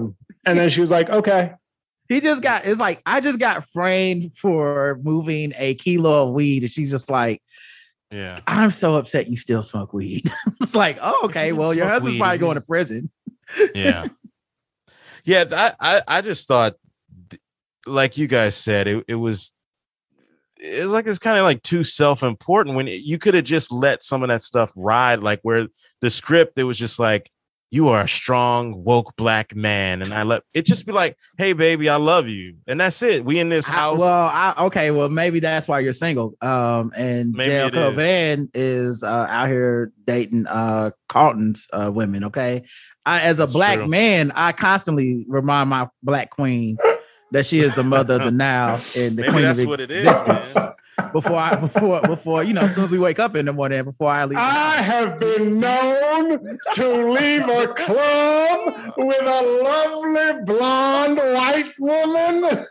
And then she was like, okay. I just got framed for moving a kilo of weed. And she's just like, yeah, I'm so upset you still smoke weed. It's like, oh, okay. Well, your husband's probably going to prison. Yeah. Yeah. I just thought, like you guys said, it was like it's kind of like too self-important when you could have just let some of that stuff ride, like where the script, it was just like, you are a strong, woke black man. And I let it just be like, hey, baby, I love you. And that's it. We in this house. Well, maybe that's why you're single. And Jael Covan is out here dating Carlton's women. Okay. As a black man, I constantly remind my black queen that she is the mother of the now and the queen of existence. Before you know, as soon as we wake up in the morning, before I leave, I have been known to leave a club with a lovely blonde white woman.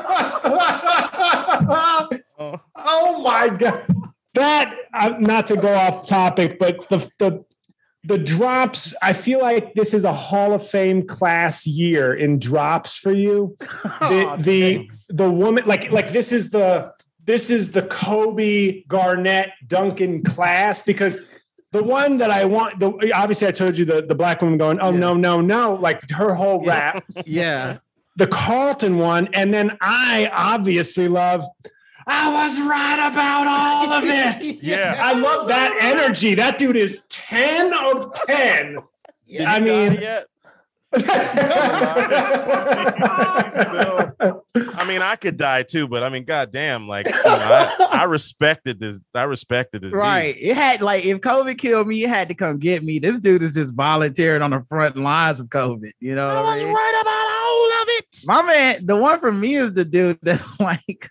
Oh my God! That not to go off topic, but the drops. I feel like this is a Hall of Fame class year in drops for you. The woman like this is the Kobe, Garnett, Duncan class, because the one that I want, obviously I told you the black woman going, oh, yeah. no, like her whole rap. Yeah. The Carlton one. And then I obviously love, I was right about all of it. Yeah. I love that energy. That dude is 10 of 10. Yeah. I mean, I mean, I could die too, but I mean, goddamn, like you know, I respected this. Right. It had like if COVID killed me, it had to come get me. This dude is just volunteering on the front lines of COVID. You know, I was right about all of it. My man, the one for me is the dude that's like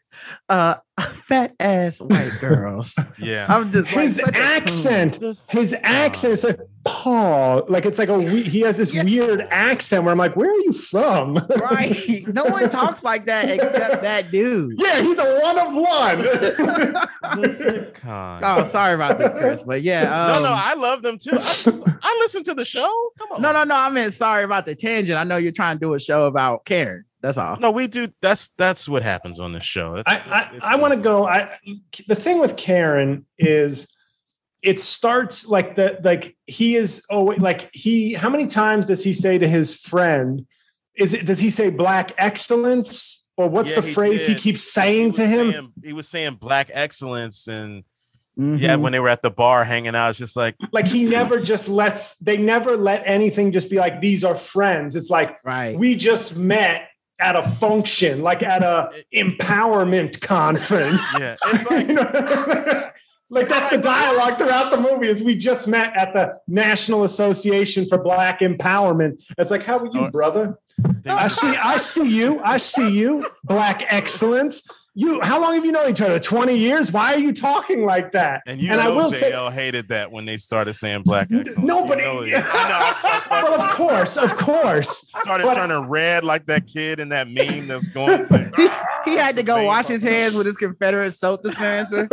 fat ass white girls. Yeah, I'm just his accent. His accent is like Paul. Like it's like he has this weird accent where I'm like, where are you from? Right. No one talks like that except that dude. Yeah, he's a one of one. Oh, sorry about this, Chris, but yeah. No, I love them too. I listen to the show. Come on. No. I mean, sorry about the tangent. I know you're trying to do a show about Karen. That's all. No, we do. That's what happens on this show. I want to go. The thing with Karen is it starts like he is. Oh, like how many times does he say to his friend? Does he say black excellence or what's the phrase he keeps saying to him? He was saying black excellence and. Mm-hmm. Yeah, when they were at the bar hanging out, it's just like he never just they never let anything just be like, these are friends. It's like, right. We just met at a function, like at a empowerment conference. Yeah, it's like, you know, like that's the dialogue throughout the movie is we just met at the National Association for Black Empowerment. It's like, how are you, brother? I see you, Black excellence. How long have you known each other? 20 years? Why are you talking like that? And I will JL hated that when they started saying black excellence. No, but well, of course. Started turning red like that kid in that meme that's going. Like, he had to go wash his hands with his Confederate soap dispenser.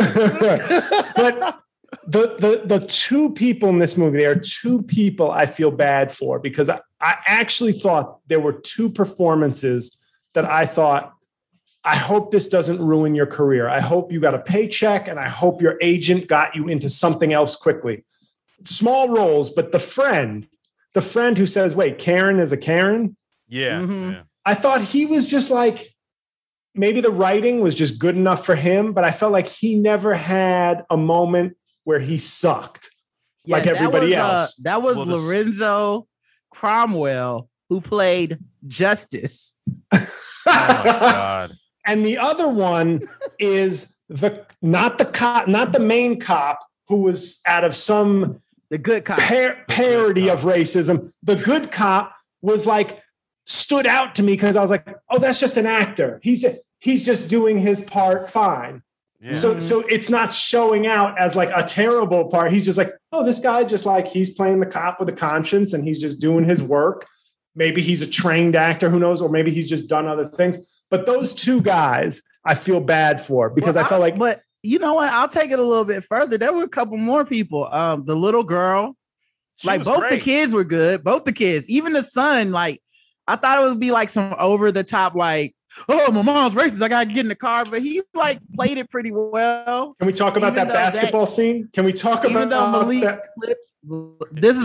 But the two people in this movie, there are two people I feel bad for because I actually thought there were two performances that I thought, I hope this doesn't ruin your career. I hope you got a paycheck and I hope your agent got you into something else quickly. Small roles, but the friend who says, wait, Karen is a Karen? Yeah. Mm-hmm. Yeah. I thought he was just like, maybe the writing was just good enough for him, but I felt like he never had a moment where he sucked like everybody else. That was Lorenzo Cromwell who played Justice. Oh my God. And the other one is not the main cop who was out of some the good cop parody of racism. The good cop was like stood out to me because I was like, oh, that's just an actor. He's just doing his part fine. Yeah. So it's not showing out as like a terrible part. He's just like, oh, this guy just like he's playing the cop with a conscience and he's just doing his work. Maybe he's a trained actor, who knows, or maybe he's just done other things. But those two guys, I feel bad for because I felt like. But you know what? I'll take it a little bit further. There were a couple more people. The little girl, like both great. The kids were good. Both the kids, even the son, like I thought it would be like some over the top, like, oh, my mom's racist, I gotta get in the car. But he like played it pretty well. Can we talk about that basketball scene? Can we talk about Malik that? This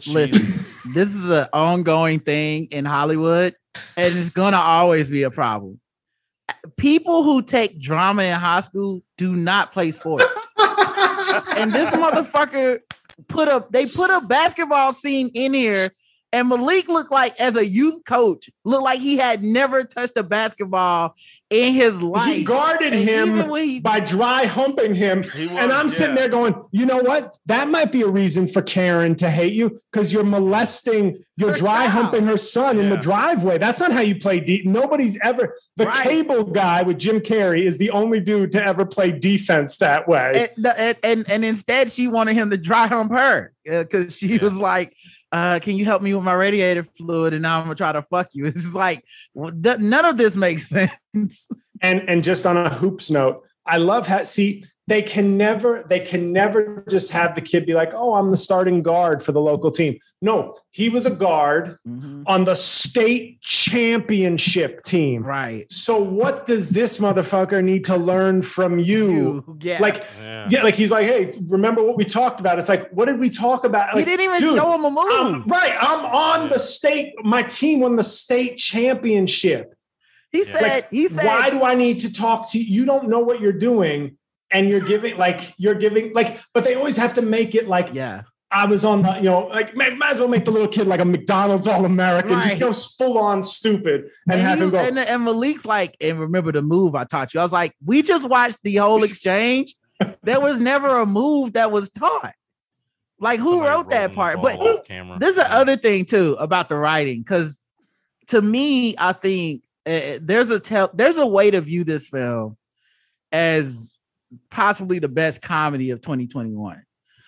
is an ongoing thing in Hollywood, and it's gonna always be a problem. People who take drama in high school do not play sports. And this motherfucker put a basketball scene in here, and Malik looked like, as a youth coach, looked like he had never touched a basketball in his life. He guarded him by dry humping him. And I'm sitting there going, you know what? That might be a reason for Karen to hate you, because you're molesting, you're dry humping her son in the driveway. That's not how you play nobody's ever. The cable guy with Jim Carrey is the only dude to ever play defense that way. And instead, she wanted him to dry hump her because she was like, can you help me with my radiator fluid? And now I'm gonna try to fuck you. It's just like, none of this makes sense. And just on a hoops note, I love how, they can never just have the kid be like, oh, I'm the starting guard for the local team. No, he was a guard on the state championship team. Right. So what does this motherfucker need to learn from you? Yeah. Like he's like, hey, remember what we talked about? It's like, what did we talk about? Like, he didn't even show him a move. I'm on the state. My team won the state championship. He said, why do I need to talk to you? You don't know what you're doing. And you're giving, but they always have to make it like, I was on the, might as well make the little kid like a McDonald's All-American. Just go full on stupid and have him go. And Malik's like, and remember the move I taught you. I was like, we just watched the whole exchange. There was never a move that was taught. Like, who wrote that part? But there's the other thing too about the writing, because to me, I think there's a way to view this film as possibly the best comedy of 2021.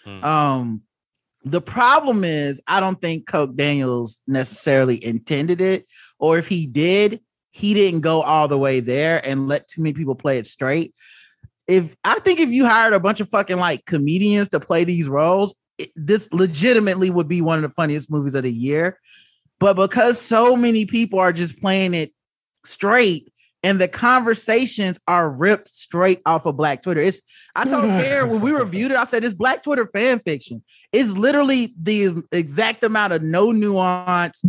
The problem is, I don't think Coke Daniels necessarily intended it, or if he did, he didn't go all the way there and let too many people play it straight. I think if you hired a bunch of fucking like comedians to play these roles, this legitimately would be one of the funniest movies of the year. But because so many people are just playing it straight, and the conversations are ripped straight off of Black Twitter. I told Karen when we reviewed it, I said, it's Black Twitter fan fiction. It's literally the exact amount of no nuance,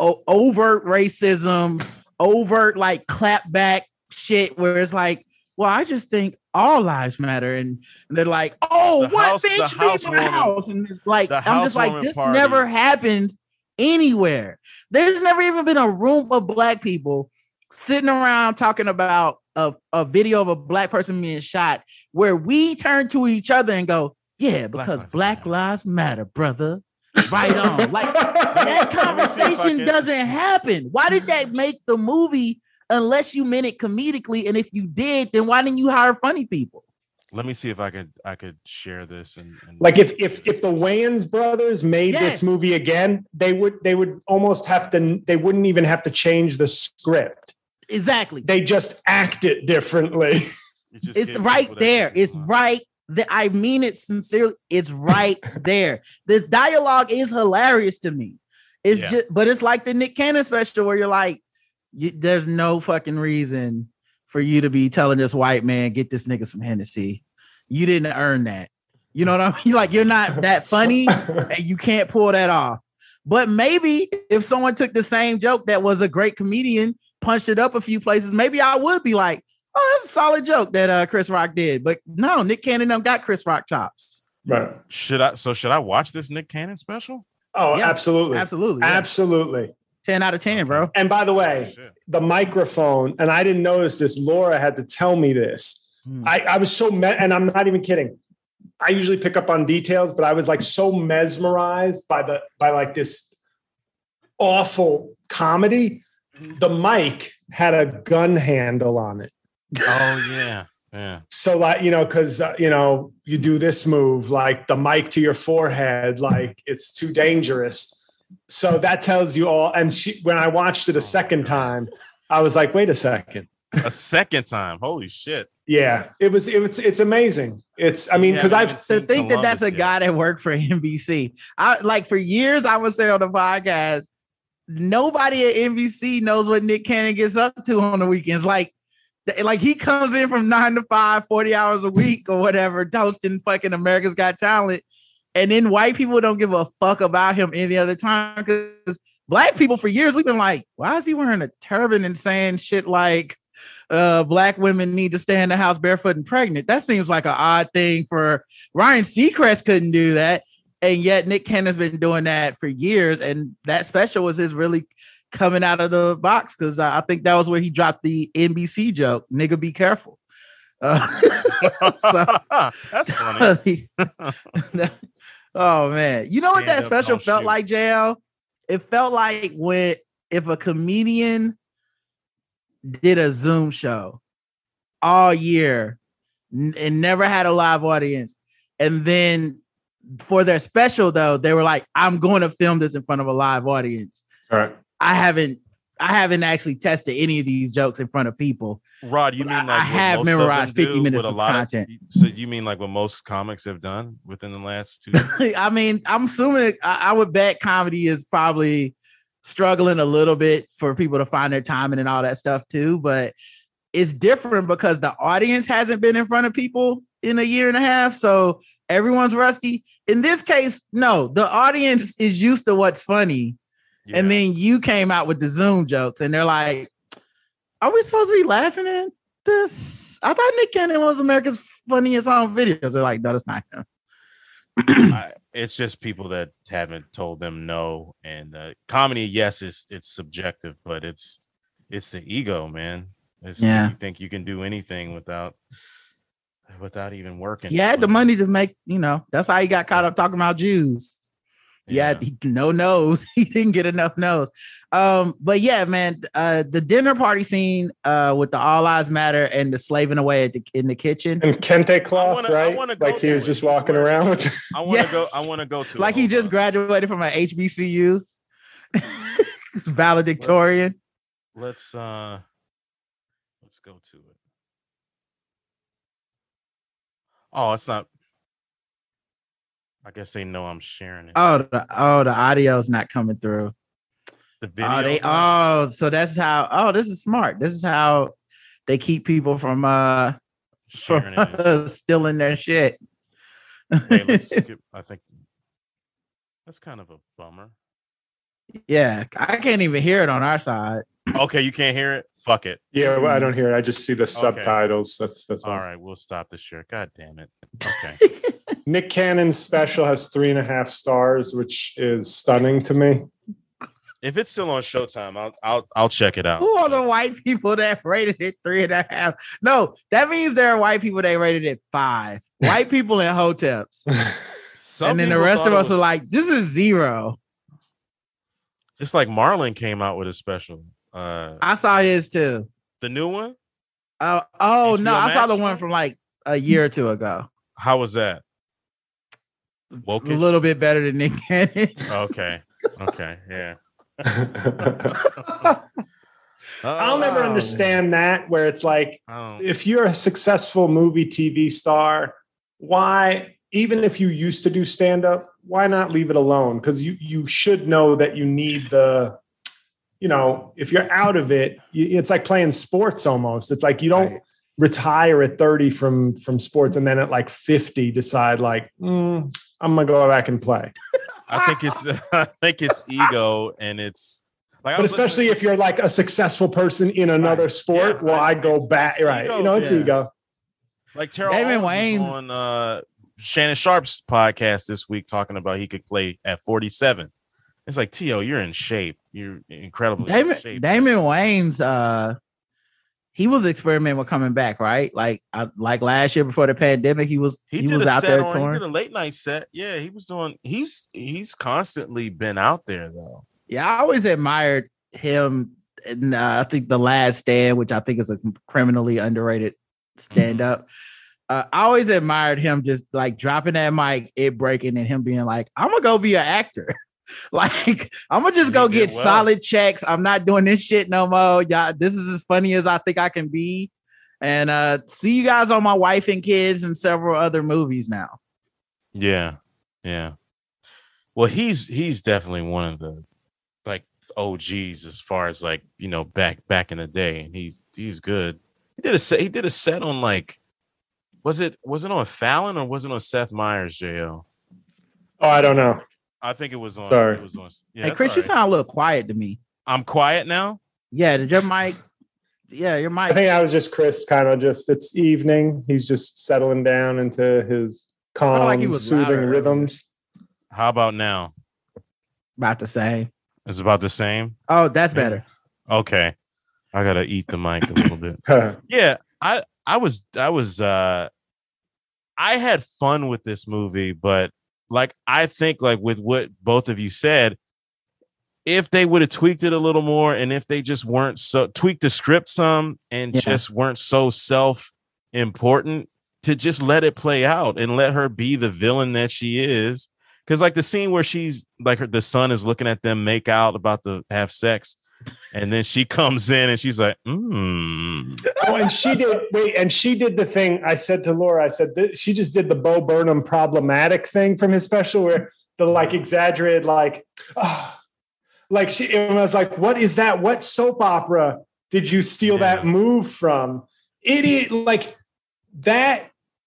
overt racism, overt like clapback shit, where it's like, well, I just think all lives matter. And they're like, oh, bitch, leave my house. And it's like, I'm just like, this never happens anywhere. There's never even been a room of Black people sitting around talking about a video of a Black person being shot where we turn to each other and go, yeah, because Black lives matter, brother. Right on. Like, that conversation doesn't happen. Why did that make the movie unless you meant it comedically? And if you did, then why didn't you hire funny people? Let me see if I could share this and like if the Wayans brothers made this movie again, they would almost have to, they wouldn't even have to change the script. Exactly. They just act it differently. It's right there. It's right there. I mean it sincerely. It's right there. The dialogue is hilarious to me. It's just, but it's like the Nick Cannon special where you're like, there's no fucking reason for you to be telling this white man, get this nigga some Hennessy. You didn't earn that. You know what I mean? Like, you're not that funny and you can't pull that off. But maybe if someone took the same joke that was a great comedian, punched it up a few places, maybe I would be like, oh, that's a solid joke that Chris Rock did. But no, Nick Cannon got Chris Rock chops. Right. Should I watch this Nick Cannon special? Oh, yeah, absolutely. Absolutely. Yeah. Absolutely. 10 out of 10, bro. And by the way, the microphone, and I didn't notice this, Laura had to tell me this. I was so, and I'm not even kidding. I usually pick up on details, but I was like so mesmerized by like this awful comedy. The mic had a gun handle on it. Oh yeah. Yeah. So like, cause you do this move, like the mic to your forehead, like it's too dangerous. So that tells you all. And when I watched it a second time, I was like, wait a second. A second time. Holy shit. Yeah, it's amazing. Because I've to think that's a guy that worked for NBC. For years I would say on the podcast, nobody at NBC knows what Nick Cannon gets up to on the weekends. Like he comes in from 9 to 5, 40 hours a week or whatever, hosting fucking America's Got Talent. And then white people don't give a fuck about him any other time, because black people for years, we've been like, why is he wearing a turban and saying shit like black women need to stay in the house barefoot and pregnant? That seems like an odd thing for Ryan Seacrest couldn't do that. And yet Nick Cannon's been doing that for years. And that special was his really coming out of the box, because I think that was where he dropped the NBC joke, nigga, be careful. So, that's funny. Oh, man. You know what that special felt like, JL? It felt like if a comedian did a Zoom show all year and never had a live audience, and then for their special, though, they were like, I'm going to film this in front of a live audience. All right. I haven't actually tested any of these jokes in front of people. Rod, you mean like I have memorized 50 minutes of content. So you mean like what most comics have done within the last 2 years? I mean, I'm assuming I would bet comedy is probably struggling a little bit for people to find their timing and all that stuff too. But it's different because the audience hasn't been in front of people in a year and a half. So everyone's rusty. In this case, no, the audience is used to what's funny. Yeah. And then you came out with the Zoom jokes and they're like, are we supposed to be laughing at this? I thought Nick Cannon was America's funniest on videos. They're like, no, that's not him. It's just people that haven't told them no. And comedy, yes, it's subjective, but it's the ego, man. You think you can do anything without even working. He had the money to make, that's how he got caught up talking about Jews. Yeah, no nose. He didn't get enough nose. But yeah, man, the dinner party scene with the All Lives Matter and the slaving away in the kitchen. And Kente cloth, right? Like he was just walking around with I want to go to like he just graduated from an HBCU. It's valedictorian. Let's go to it. Oh, it's not. I guess they know I'm sharing it. Oh, the audio's not coming through. The video. So that's how. Oh, this is smart. This is how they keep people from stealing their shit. Wait, let's skip. I think that's kind of a bummer. Yeah, I can't even hear it on our side. Okay, you can't hear it? Fuck it. Yeah, well, I don't hear it. I just see the subtitles. That's all right. We'll stop the share. God damn it. Okay. Nick Cannon's special has 3.5 stars, which is stunning to me. If it's still on Showtime, I'll check it out. Who are the white people that rated it 3.5? No, that means there are white people that rated it 5. White people in hoteps. And then the rest of us are like, this is 0. Just like Marlon came out with a special. I saw his too. The new one? No, I saw the one from like a year or two ago. How was that? Woke-ish? A little bit better than Nick Cannon. Okay, yeah. I'll never understand that, where it's like, if you're a successful movie TV star, why, even if you used to do stand-up, why not leave it alone? Because you should know that you need the, if you're out of it, it's like playing sports almost. It's like you don't retire at 30 from sports and then at like 50 decide like, I'm gonna go back and play. I think it's ego, and it's like, but especially if you're like a successful person in another sport. Yeah, I'd go back. Right. Ego, it's ego. Like Terrell Owens on Shannon Sharp's podcast this week talking about he could play at 47. It's like, T.O., you're in shape. You're incredibly in shape. Damon Wayans, he was experimenting with coming back, right? Like last year before the pandemic, he was out there touring. He did a late night set. Yeah, he was doing. He's constantly been out there though. Yeah, I always admired him. And I think The Last Stand, which I think is a criminally underrated stand up. I always admired him just like dropping that mic, it breaking, and him being like, "I'm gonna go be an actor." Like, I'm gonna just go get solid checks. I'm not doing this shit no more. Y'all, this is as funny as I think I can be. And see you guys on My Wife and Kids and several other movies now. Yeah. Well, he's definitely one of the, like, OGs as far as like, you know, back in the day, and he's good. He did a set on like, was it on Fallon or was it on Seth Meyers, JL? Oh, I don't know. I think it was on. Sorry. It was on. Yeah, Hey, Chris, you right. sound a little quiet to me. I'm quiet now. Yeah, did your mic? Yeah, your mic. I think I was just Chris, kind of just. It's evening. He's just settling down into his calm, like he was soothing louder rhythms. How about now? About the same. It's about the same. Oh, that's better. Okay, I gotta eat the mic a little bit. Yeah, I had fun with this movie, but like I think like with what both of you said, if they would have tweaked it a little more, and if they just weren't so tweaked the script some and just weren't so self-important, to just let it play out and let her be the villain that she is. Because like the scene where she's like the son is looking at them make out, about to have sex, and then she comes in and she's like, Oh, and she did the thing. I said to Laura, I said she just did the Bo Burnham problematic thing from his special, where the like exaggerated like she, it was like, what is that? What soap opera did you steal that move from? Idiot, like that.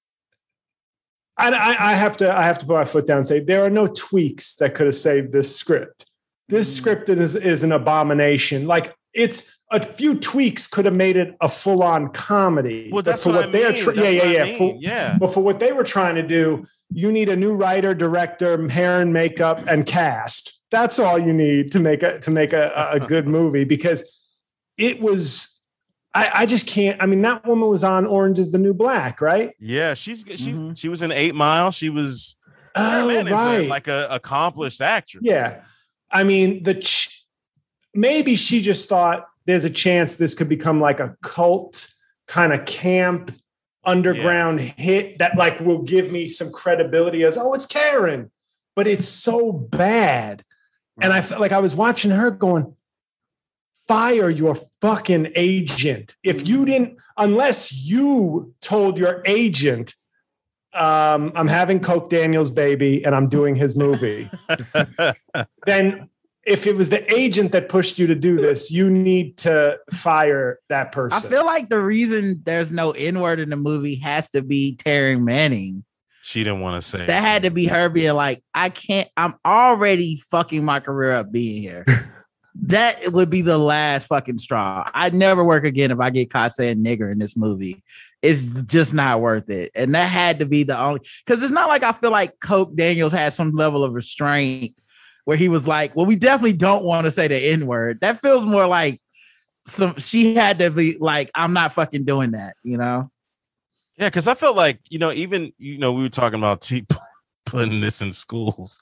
I have to put my foot down and say there are no tweaks that could have saved this script. This script is an abomination. Like it's a few tweaks could have made it a full-on comedy. Well, that's what I mean. But for what they were trying to do, you need a new writer, director, hair and makeup, and cast. That's all you need to make a good movie, because it was. I just can't. I mean, that woman was on Orange Is the New Black, right? Yeah, she was in 8 Mile. She was right, like a accomplished actress. Yeah, I mean, maybe she just thought there's a chance this could become like a cult kind of camp underground hit that like will give me some credibility as, oh, it's Karen, but it's so bad. Right. And I felt like I was watching her going, fire your fucking agent. If you didn't, unless you told your agent, I'm having Coke Daniels' baby and I'm doing his movie, then if it was the agent that pushed you to do this, you need to fire that person. I feel like the reason there's no N-word in the movie has to be Taryn Manning. She didn't want to say that. Had to be her being like, I'm already fucking my career up being here. That would be the last fucking straw. I'd never work again if I get caught saying nigger in this movie. It's just not worth it. And that had to be the only, because it's not like I feel like Coke Daniels had some level of restraint where he was like, well, we definitely don't want to say the N-word. That feels more like she had to be like, I'm not fucking doing that, you know? Yeah, because I felt like, even, we were talking about putting this in schools.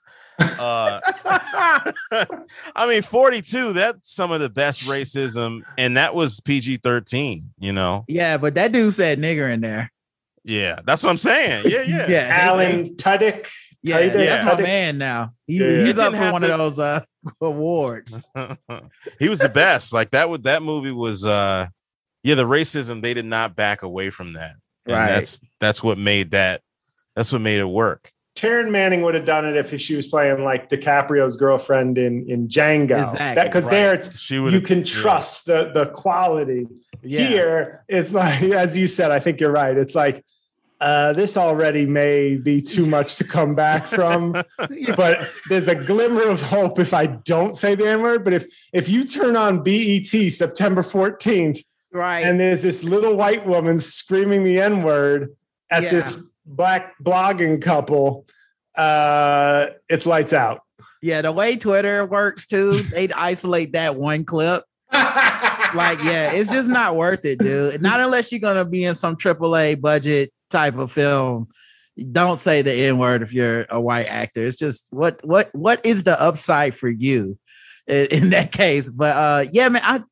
I mean, 42, that's some of the best racism, and that was PG-13, Yeah, but that dude said nigger in there. Yeah, that's what I'm saying. Yeah. Alan Tudyk. Yeah, that's my man now. He's up for one of those awards. He was the best. Like that movie was the racism, they did not back away from that. And right. That's what made it work. Taryn Manning would have done it if she was playing like DiCaprio's girlfriend in Django. Exactly. Because there you can trust the quality. Yeah. Here, it's like, as you said, I think you're right. It's like, this already may be too much to come back from, but there's a glimmer of hope if I don't say the N-word. But if you turn on BET September 14th, right, and there's this little white woman screaming the N-word at this black blogging couple, it's lights out. Yeah, the way Twitter works too, they'd isolate that one clip. It's just not worth it, dude. Not unless you're gonna be in some AAA budget type of film. Don't say the N-word if you're a white actor. It's just what is the upside for you in that case? But man,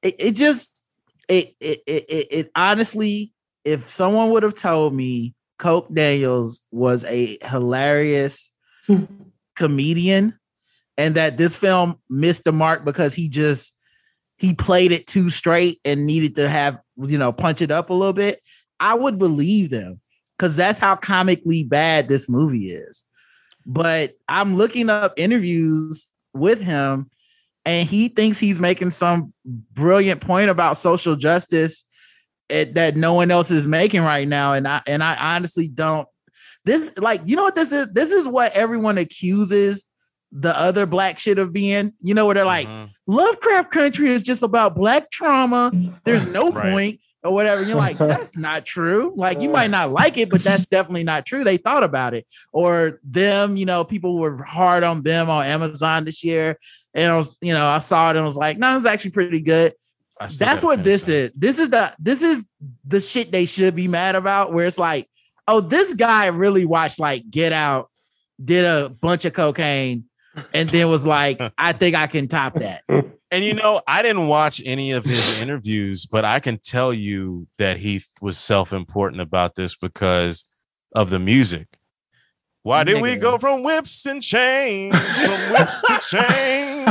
it honestly, if someone would have told me Coke Daniels was a hilarious comedian and that this film missed the mark because he played it too straight and needed to have, punch it up a little bit, I would believe them, because that's how comically bad this movie is. But I'm looking up interviews with him, and he thinks he's making some brilliant point about social justice that no one else is making right now. And I honestly don't. This, like, you know what this is? This is what everyone accuses the other black shit of being. You know, where they're like, Lovecraft Country is just about black trauma. There's no point or whatever. You're like, that's not true. Like, you might not like it, but that's definitely not true. They thought about it. Or them, you know, people were hard on them on Amazon this year. And I was, you know, I saw it and was like, no, it's actually pretty good. That's what this is. This is the shit they should be mad about, where it's like, oh, this guy really watched like Get Out, did a bunch of cocaine, and then was like, I think I can top that. And, you know, I didn't watch any of his interviews, but I can tell you that he was self-important about this because of the music. Why did we go from whips and chains, from whips to chains?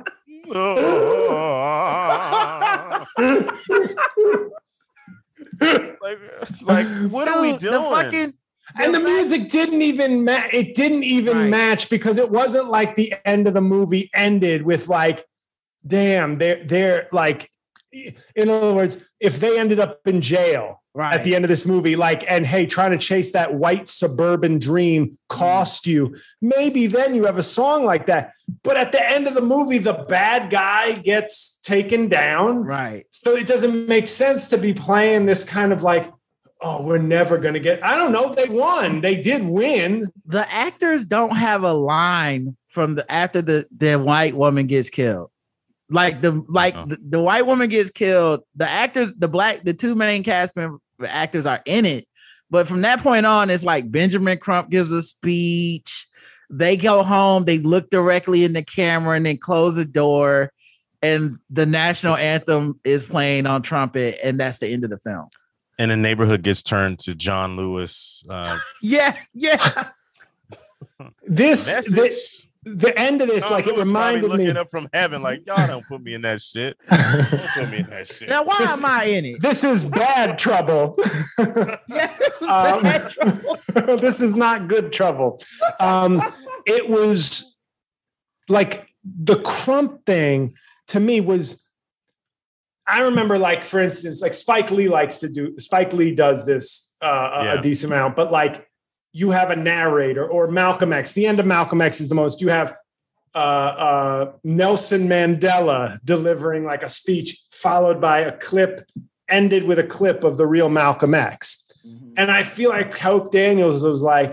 Like, what are we doing? And the music didn't even match, because it wasn't like the end of the movie ended with like, damn, they're like, in other words, if they ended up in jail at the end of this movie, like, and hey, trying to chase that white suburban dream cost you, maybe then you have a song like that. But at the end of the movie, the bad guy gets taken down. Right. So it doesn't make sense to be playing this kind of like, oh, we're never going to get, I don't know. They won. They did win. The actors don't have a line from after the white woman gets killed. Like the white woman gets killed. The actors, the two main cast member actors are in it. But from that point on, it's like Benjamin Crump gives a speech. They go home, they look directly in the camera and then close the door. And the national anthem is playing on trumpet. And that's the end of the film. And the neighborhood gets turned to John Lewis. Yeah. The end of this, John like, Lewis it reminded me. looking up from heaven, like, y'all don't put me in that shit. Don't put me in that shit. Now, why am I in it? This is bad trouble. Bad trouble. This is not good trouble. It was like the Crump thing to me was, I remember, like, for instance, like Spike Lee does this a decent amount, but like, you have a narrator, or Malcolm X. The end of Malcolm X is the most. You have Nelson Mandela delivering like a speech, followed by a clip, ended with a clip of the real Malcolm X. Mm-hmm. And I feel like Hope Daniels was like,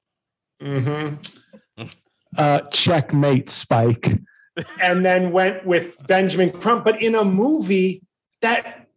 checkmate, Spike. And then went with Benjamin Crump. But in a movie that...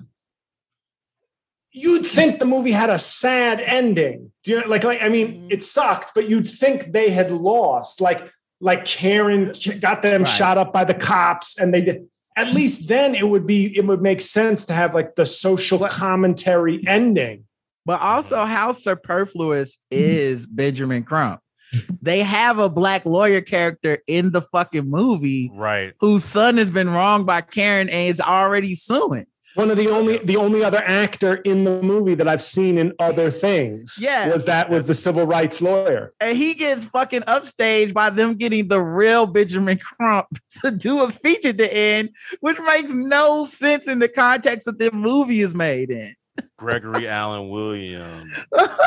you'd think the movie had a sad ending. Do you know, like, I mean, it sucked, but you'd think they had lost. Like Karen got them shot up by the cops, and they did. At least then it would make sense to have like the social commentary ending. But also, how superfluous is Benjamin Crump? They have a black lawyer character in the fucking movie, right? Whose son has been wronged by Karen and is already suing. One of the only other actor in the movie that I've seen in other things was the civil rights lawyer. And he gets fucking upstaged by them getting the real Benjamin Crump to do a speech at the end, which makes no sense in the context that the movie is made in. Gregory Allen Williams.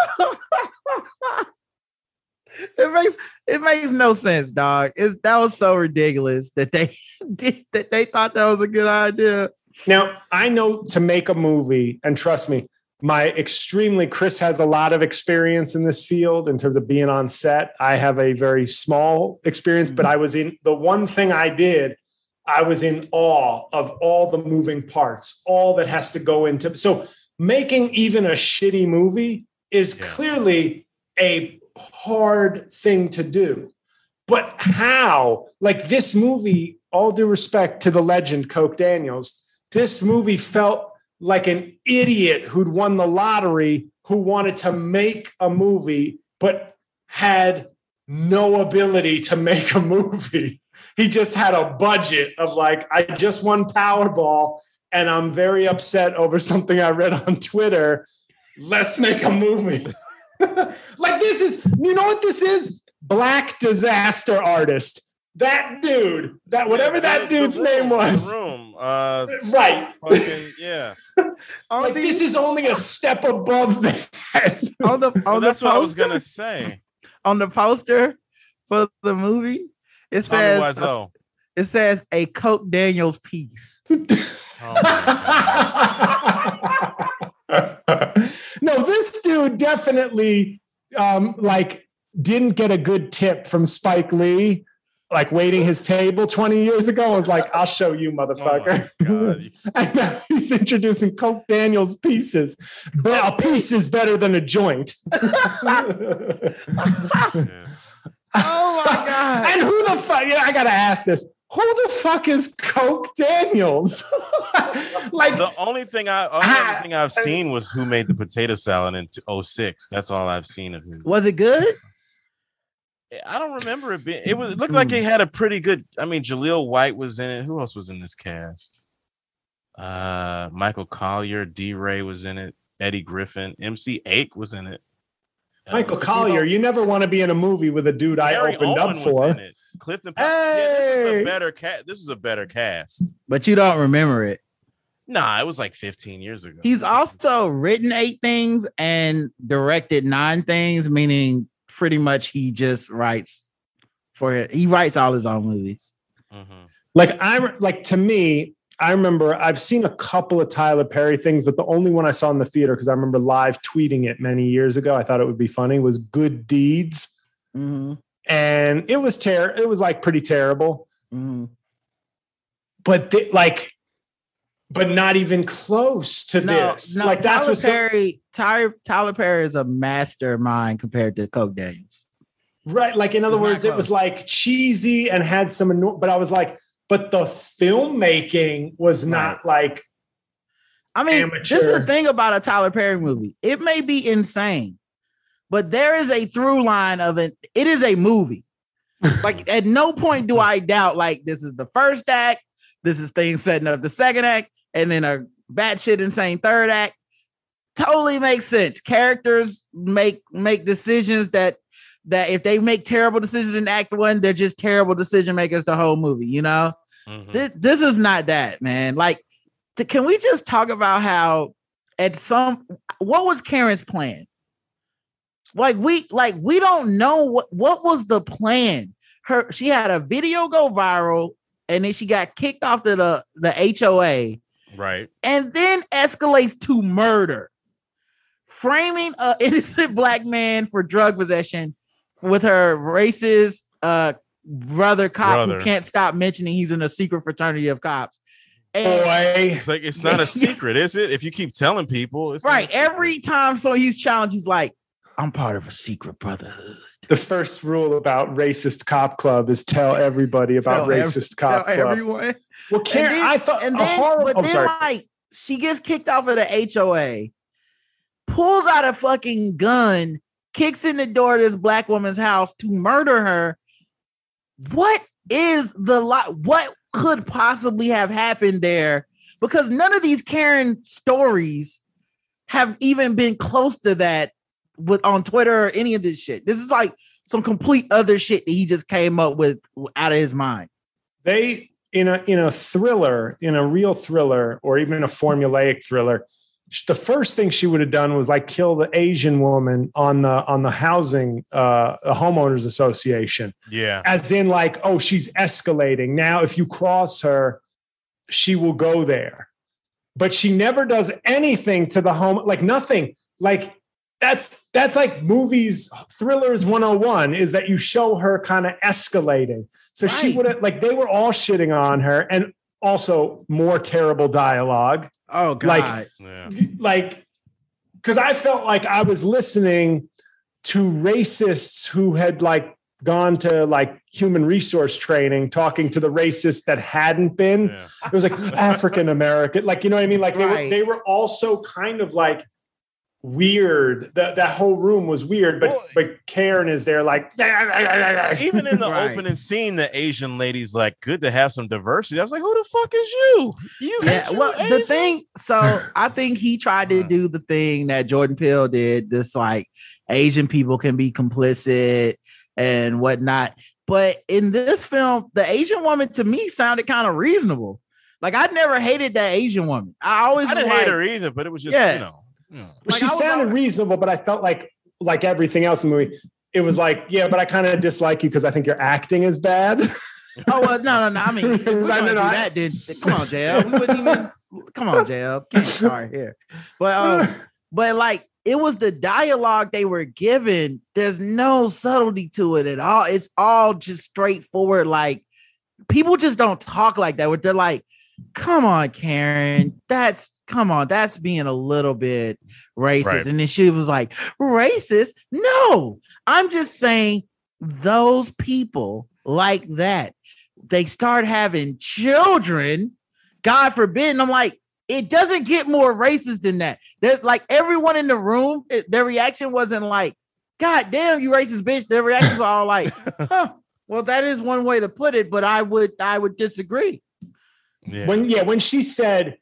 It makes no sense, dog. That was so ridiculous that they thought that was a good idea. Now, I know to make a movie, and trust me, Chris has a lot of experience in this field in terms of being on set. I have a very small experience, but the one thing I did, I was in awe of all the moving parts, all that has to go into. So making even a shitty movie is clearly a hard thing to do. But how? Like, this movie, all due respect to the legend, Coke Daniels, this movie felt like an idiot who'd won the lottery, who wanted to make a movie, but had no ability to make a movie. He just had a budget of like, I just won Powerball and I'm very upset over something I read on Twitter. Let's make a movie. Like, this is, you know what this is? Black disaster artist. that dude, that whatever that dude's name was. The room. Right. Fucking, yeah. Like, this is only a step above that. That's what I was gonna say. On the poster for the movie, it says a Coke Daniels piece. No, this dude definitely didn't get a good tip from Spike Lee, like waiting his table 20 years ago. I was like, I'll show you, motherfucker. Oh and now he's introducing Coke Daniels pieces. But a piece is better than a joint. Oh my God. And who the fuck? Yeah, I gotta ask this. Who the fuck is Coke Daniels? Like, the only thing I've seen was Who Made the Potato Salad in 2006. That's all I've seen of him. Was it good? I don't remember it being. It looked like it had a pretty good. I mean, Jaleel White was in it. Who else was in this cast? Michael Collier, D. Ray was in it. Eddie Griffin, MC Ake was in it. Michael Collier, you never want to be in a movie with a dude I opened up for. Clifton Powell. Hey! Yeah, this is a better cast. This is a better cast. But you don't remember it. Nah, it was like 15 years ago. He's also written 8 things and directed 9 things, meaning pretty much he just writes for it. He writes all his own movies. Mm-hmm. To me, I remember I've seen a couple of Tyler Perry things, but the only one I saw in the theater, because I remember live tweeting it many years ago, I thought it would be funny, was Good Deeds. Mm-hmm. And it was it was like pretty terrible. Mm-hmm. But but not even close to this. No, like Tyler Perry, Tyler Perry is a mastermind compared to Coke Daniels. Right. Like, in other words, it was like cheesy and had some, but I was like, but the filmmaking was not like, I mean, amateur. This is the thing about a Tyler Perry movie. It may be insane, but there is a through line of it. It is a movie. Like, at no point do I doubt, like, this is the first act. This is things setting up the second act, and then a batshit insane third act. Totally makes sense. Characters make decisions that if they make terrible decisions in act 1, they're just terrible decision makers the whole movie, you know? Mm-hmm. This is not that, man. Like, can we just talk about how what was Karen's plan? We don't know what was the plan. She had a video go viral, and then she got kicked off to the HOA. Right. And then escalates to murder. Framing an innocent black man for drug possession with her racist brother cop who can't stop mentioning he's in a secret fraternity of cops. And it's not a secret, is it? If you keep telling people, it's right. Every time he's challenged, he's like, I'm part of a secret brotherhood. The first rule about racist cop club is tell everybody about racist cop club. Everyone. Well, Karen, I thought she gets kicked off of the HOA, pulls out a fucking gun, kicks in the door of this black woman's house to murder her. What is what could possibly have happened there? Because none of these Karen stories have even been close to that on Twitter or any of this shit. This is like some complete other shit that he just came up with out of his mind. They in a thriller, in a real thriller, or even a formulaic thriller, the first thing she would have done was like kill the Asian woman on the housing homeowners association. Yeah. As in like, oh, she's escalating. Now, if you cross her, she will go there. But she never does anything to the home, like nothing. Like that's like movies, thrillers 101 is that you show her kind of escalating. So she would have, like, they were all shitting on her, and also more terrible dialogue. Oh God. Because I felt like I was listening to racists who had like gone to like human resource training, talking to the racists that hadn't been. Yeah. It was like African American, like, you know what I mean? Like they were also kind of like weird. That whole room was weird, but Karen is there like even in the opening scene, the Asian lady's like, good to have some diversity. I was like, who the fuck is you? The thing, so I think he tried to do the thing that Jordan Peele did, this like Asian people can be complicit and whatnot. But in this film, the Asian woman to me sounded kind of reasonable. Like I never hated that Asian woman. I didn't hate her either, but it was just Like, she sounded reasonable, but I felt like everything else in the movie, it was like, yeah, but I kind of dislike you because I think your acting is bad. Oh well, no. I mean, if we're gonna do that, then come on, JL. We wouldn't even. Come on, JL. Can't start here. But like it was the dialogue they were given. There's no subtlety to it at all. It's all just straightforward. Like people just don't talk like that. Where they're like, "Come on, Karen. That's being a little bit racist." Right. And then she was like, "Racist? No, I'm just saying those people like that. They start having children. God forbid." And I'm like, it doesn't get more racist than that. There's like everyone in the room, their reaction wasn't like, "God damn, you racist bitch." Their reactions were all like, "Huh, well, that is one way to put it, but I would disagree." Yeah. When she said,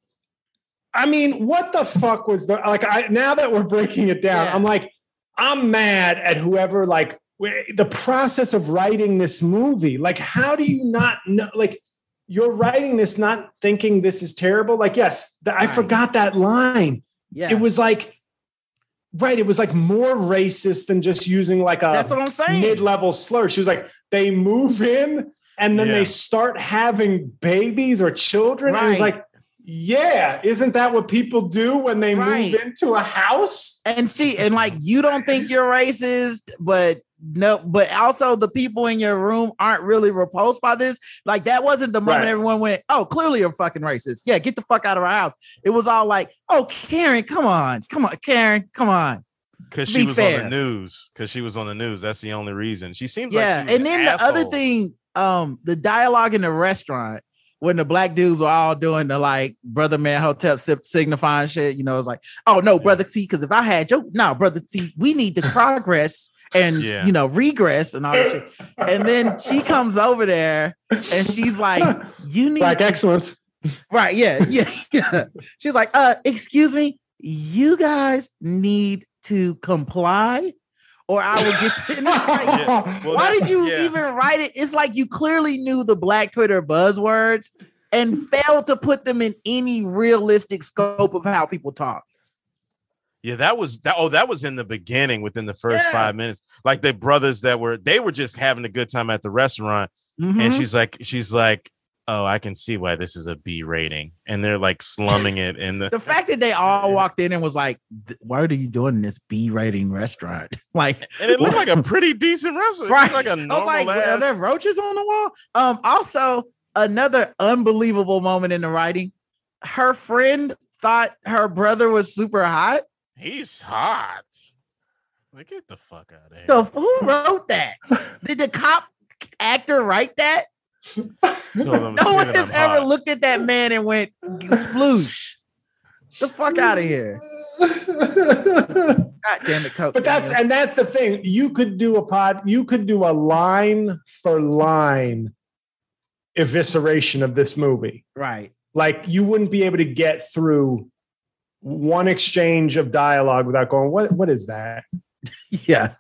I mean, what the fuck was now that we're breaking it down, I'm like, I'm mad at whoever, like, the process of writing this movie. Like, how do you not know? Like, you're writing this not thinking this is terrible. Like, yes, I forgot that line. Yeah. It was like, it was like more racist than just using like that's what I'm saying, mid-level slur. She was like, they move in and then they start having babies or children. Right. And it was like, yeah, isn't that what people do when they move into a house? And like, you don't think you're racist, but also the people in your room aren't really repulsed by this. Like, that wasn't the moment everyone went, "Oh, clearly you're fucking racist. Yeah, get the fuck out of our house." It was all like, "Oh, Karen, come on, Karen, come on." Because she was on the news. That's the only reason. She seemed like she was and then the other thing, the dialogue in the restaurant when the black dudes were all doing the like brother man hotep signifying shit, you know, it's like, "Oh no, brother, see, because if I had you, no, brother, see, we need to progress and you know, regress and all that shit." And then she comes over there and she's like, "You need black excellence." Right. Yeah. She's like, "Excuse me, you guys need to comply or I will get to why did you even write it?" It's like you clearly knew the Black Twitter buzzwords and failed to put them in any realistic scope of how people talk. Yeah, that was in the beginning, within the first 5 minutes. Like the brothers they were just having a good time at the restaurant. Mm-hmm. And she's like, "Oh, I can see why this is a B rating." And they're like slumming it. And the fact that they all walked in and was like, "Why are you doing this B rating restaurant?" Like, and it looked like a pretty decent restaurant. Right. Like a normal I was like, "Are there roaches on the wall?" Also, another unbelievable moment in the writing. Her friend thought her brother was super hot. He's hot. Like, get the fuck out of here. So who wrote that? Did the cop actor write that? No one has ever looked at that man and went, "Sploosh. The fuck out of here." God damn it, Coke. But that's the thing. You could do a line for line evisceration of this movie. Right. Like, you wouldn't be able to get through one exchange of dialogue without going, what is that? Yeah.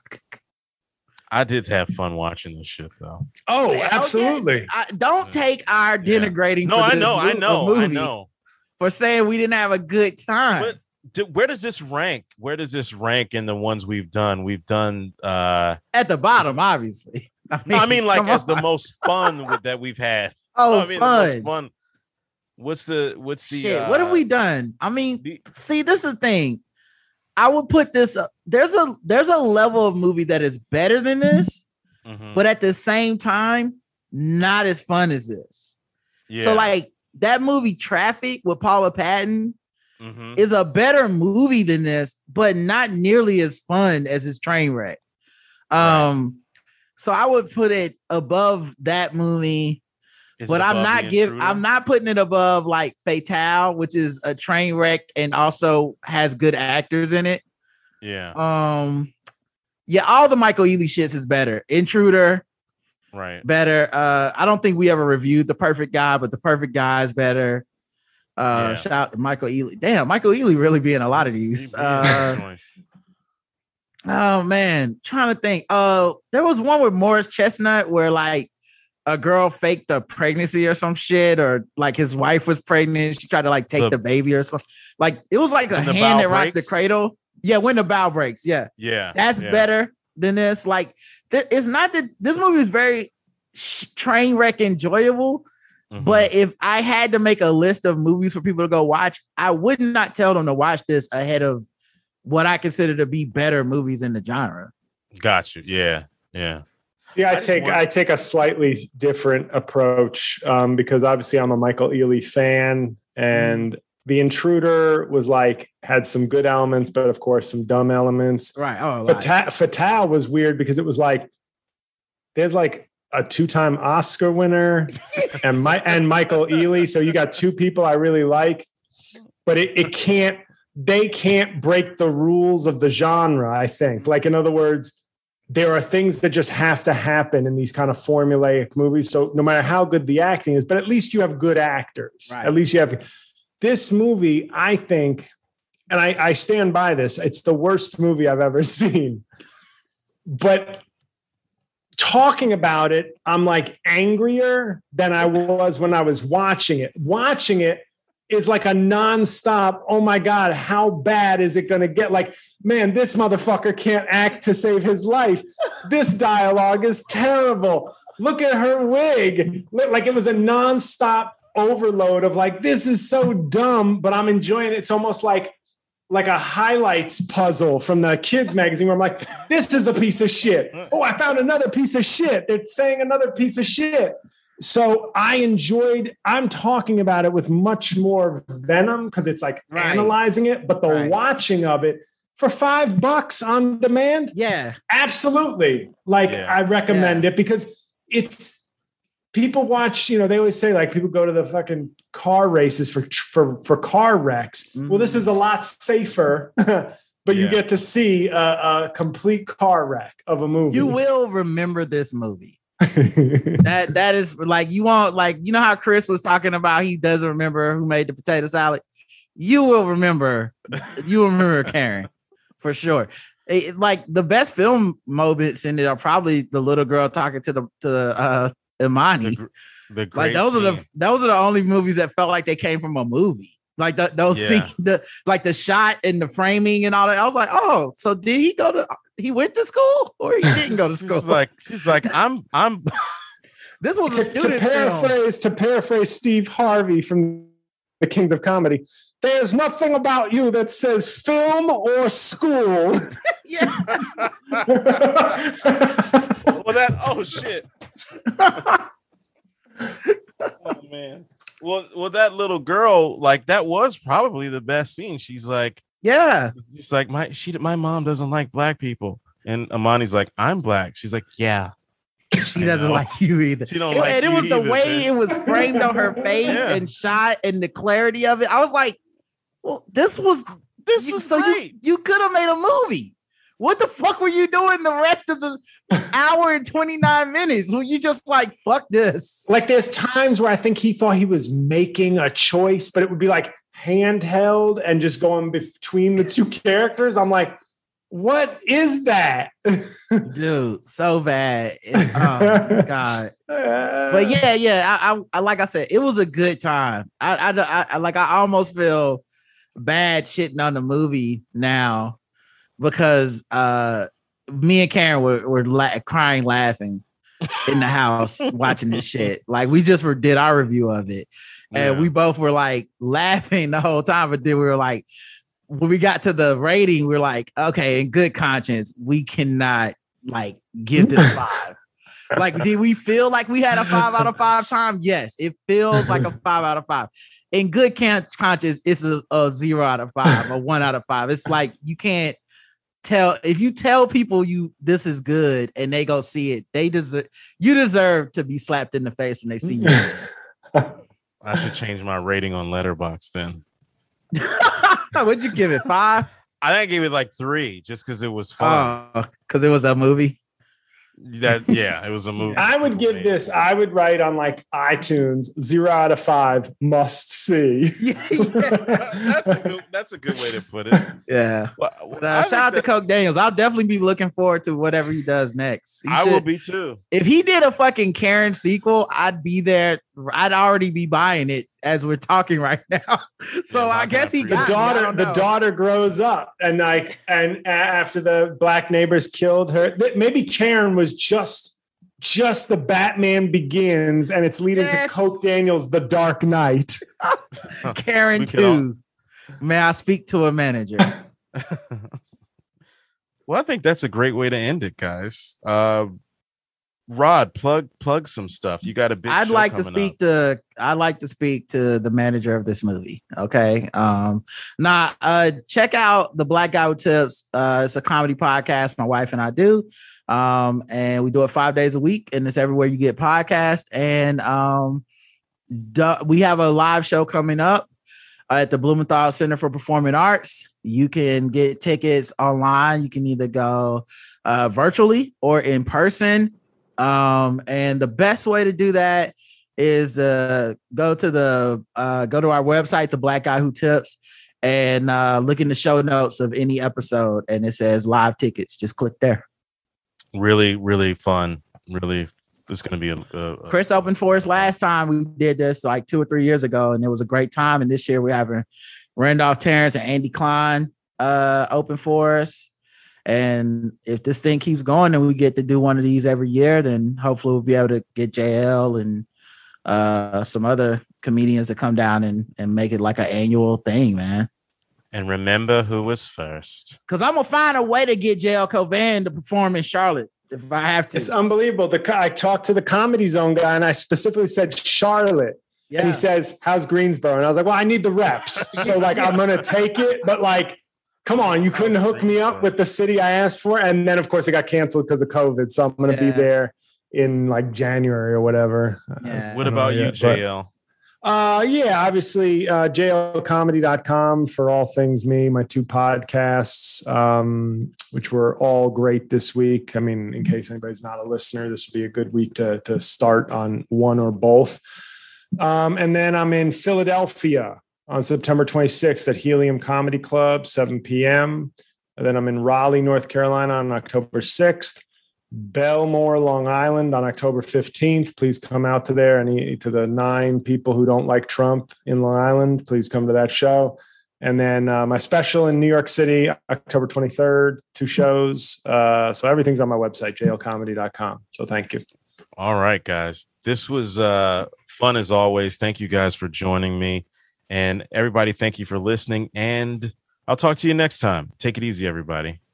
I did have fun watching this shit though. Oh, absolutely. Don't take our denigrating. No, I know. For saying we didn't have a good time. But where does this rank? In the ones we've done? We've done at the bottom, obviously. I mean, like, as the most fun that we've had. Oh, fun. The most fun. What's the shit? What have we done? I mean, see, this is the thing. I would put this up. There's a level of movie that is better than this, but at the same time, not as fun as this. Yeah. So like that movie Traffic with Paula Patton is a better movie than this, but not nearly as fun as his Trainwreck. Right. So I would put it above that movie. But I'm not putting it above like Fatale, which is a train wreck and also has good actors in it. Yeah. All the Michael Ealy shits is better. Intruder, right? Better. I don't think we ever reviewed The Perfect Guy, but The Perfect Guy is better. Shout out to Michael Ealy. Damn, Michael Ealy really be in a lot of these. Oh man, trying to think. There was one with Morris Chestnut where like a girl faked a pregnancy or some shit, or like his wife was pregnant. She tried to like take the baby or something. Like it was like a hand that rocks the cradle. Yeah, when the bow breaks. Yeah, that's better than this. Like it's not that this movie is very train wreck enjoyable. Mm-hmm. But if I had to make a list of movies for people to go watch, I would not tell them to watch this ahead of what I consider to be better movies in the genre. Got you. Yeah. Yeah. Yeah, I take a slightly different approach because obviously I'm a Michael Ealy fan, and The Intruder was like had some good elements, but of course some dumb elements. Right. Oh, Fatale was weird because it was like there's like a 2-time Oscar winner and Michael Ealy, so you got two people I really like, but they can't break the rules of the genre. I think, like in other words, there are things that just have to happen in these kind of formulaic movies. So no matter how good the acting is, but at least you have good actors. Right. At least you have this movie, I think, and I stand by this. It's the worst movie I've ever seen. But talking about it, I'm like angrier than I was when I was watching it. Watching it is like a nonstop, oh my God, how bad is it going to get? Like, man, this motherfucker can't act to save his life. This dialogue is terrible. Look at her wig. Like it was a nonstop overload of like, this is so dumb, but I'm enjoying it. It's almost like a highlights puzzle from the kids magazine where I'm like, this is a piece of shit. Oh, I found another piece of shit. They're saying another piece of shit. So I'm talking about it with much more venom because it's like analyzing it, but the watching of it for $5 on demand. Yeah, absolutely. Like I recommend it because it's people watch, they always say like people go to the fucking car races for car wrecks. Mm-hmm. Well, this is a lot safer, but you get to see a complete car wreck of a movie. You will remember this movie. that is like you want, like, how Chris was talking about he doesn't remember who made the potato salad. You will remember Karen for sure. Like the best film moments in it are probably the little girl talking to Imani. The great those are the only movies that felt like they came from a movie. Like scenes, the shot and the framing and all that. I was like, oh, so did he went to school or he didn't go to school? She's like, I'm. This was a student to paraphrase Steve Harvey from The Kings of Comedy. There's nothing about you that says film or school. Yeah. Oh shit. Oh man. Well, that little girl, like that was probably the best scene. She's like, she's like, my mom doesn't like black people, and Imani's like, I'm black. She's like, yeah, she doesn't like you either. She don't like. And it was the way it was framed on her face and shot and the clarity of it. I was like, well, this was so great. You could have made a movie. What the fuck were you doing the rest of the hour and 29 minutes? Were you just like, fuck this? Like there's times where I think he thought he was making a choice, but it would be like handheld and just going between the two characters. I'm like, what is that? Dude, so bad. Oh God. But yeah. I like I said, it was a good time. I almost feel bad shitting on the movie now. Because me and Karen were crying, laughing in the house watching this shit. Like we just did our review of it, and we both were like laughing the whole time. But then we were like, when we got to the rating, we were like, okay, in good conscience, we cannot like give this 5. Like, did we feel like we had a 5 out of 5 time? Yes, it feels like a 5 out of 5. In good conscience, it's a 0 out of 5, a 1 out of 5. It's like you can't. If you tell people this is good and they go see it, you deserve to be slapped in the face when they see you. I should change my rating on Letterboxd then. What'd you give it? 5? I think I gave it like 3 just because it was fun. Because it was a movie. It was a movie. I would give this. I would write on like iTunes 0 out of 5 must see. That's a good way to put it. Yeah. Shout out to Coke Daniels. I'll definitely be looking forward to whatever he does next. I will be too. If he did a fucking Karen sequel, I'd be there. I'd already be buying it as we're talking right now. So I guess he got the daughter grows up and after the black neighbors killed her, maybe Karen was just the Batman Begins, and it's leading to Coke Daniels' The Dark Knight. Karen 2. May I speak to a manager? Well, I think that's a great way to end it, guys. Rod, plug some stuff. You got a big. I'd like to speak to the manager of this movie. Okay. Check out The Black Guy Who Tips. It's a comedy podcast my wife and I do. And we do it 5 days a week, and it's everywhere you get podcasts. And we have a live show coming up at the Blumenthal Center for Performing Arts. You can get tickets online. You can either go virtually or in person. And the best way to do that is go to our website, The Black Guy Who Tips, and look in the show notes of any episode, and it says live tickets. Just click there. Really, really fun. Really, it's going to be a Chris opened for us last time. We did this like 2 or 3 years ago, and it was a great time. And this year we're having Randolph Terrence and Andy Klein open for us. And if this thing keeps going and we get to do one of these every year, then hopefully we'll be able to get JL and some other comedians to come down and make it like an annual thing, man. And remember who was first. Because I'm going to find a way to get JL Covan to perform in Charlotte if I have to. It's unbelievable. I talked to the Comedy Zone guy and I specifically said Charlotte. Yeah. And he says, how's Greensboro? And I was like, well, I need the reps. So like, I'm going to take it. But like, come on, you couldn't hook me up with the city I asked for. And then, of course, it got canceled because of COVID. So I'm going to be there in like January or whatever. Yeah. What about you, JL? Obviously, jlcomedy.com for all things me, my 2 podcasts, which were all great this week. I mean, in case anybody's not a listener, this would be a good week to start on one or both. And then I'm in Philadelphia on September 26th at Helium Comedy Club, 7 p.m. And then I'm in Raleigh, North Carolina on October 6th. Belmore, Long Island on October 15th. Please come out to there. And to the 9 people who don't like Trump in Long Island, please come to that show. And then my special in New York City, October 23rd, 2 shows. So everything's on my website, jlcomedy.com. So thank you. All right, guys. This was fun as always. Thank you guys for joining me. And everybody, thank you for listening. And I'll talk to you next time. Take it easy, everybody.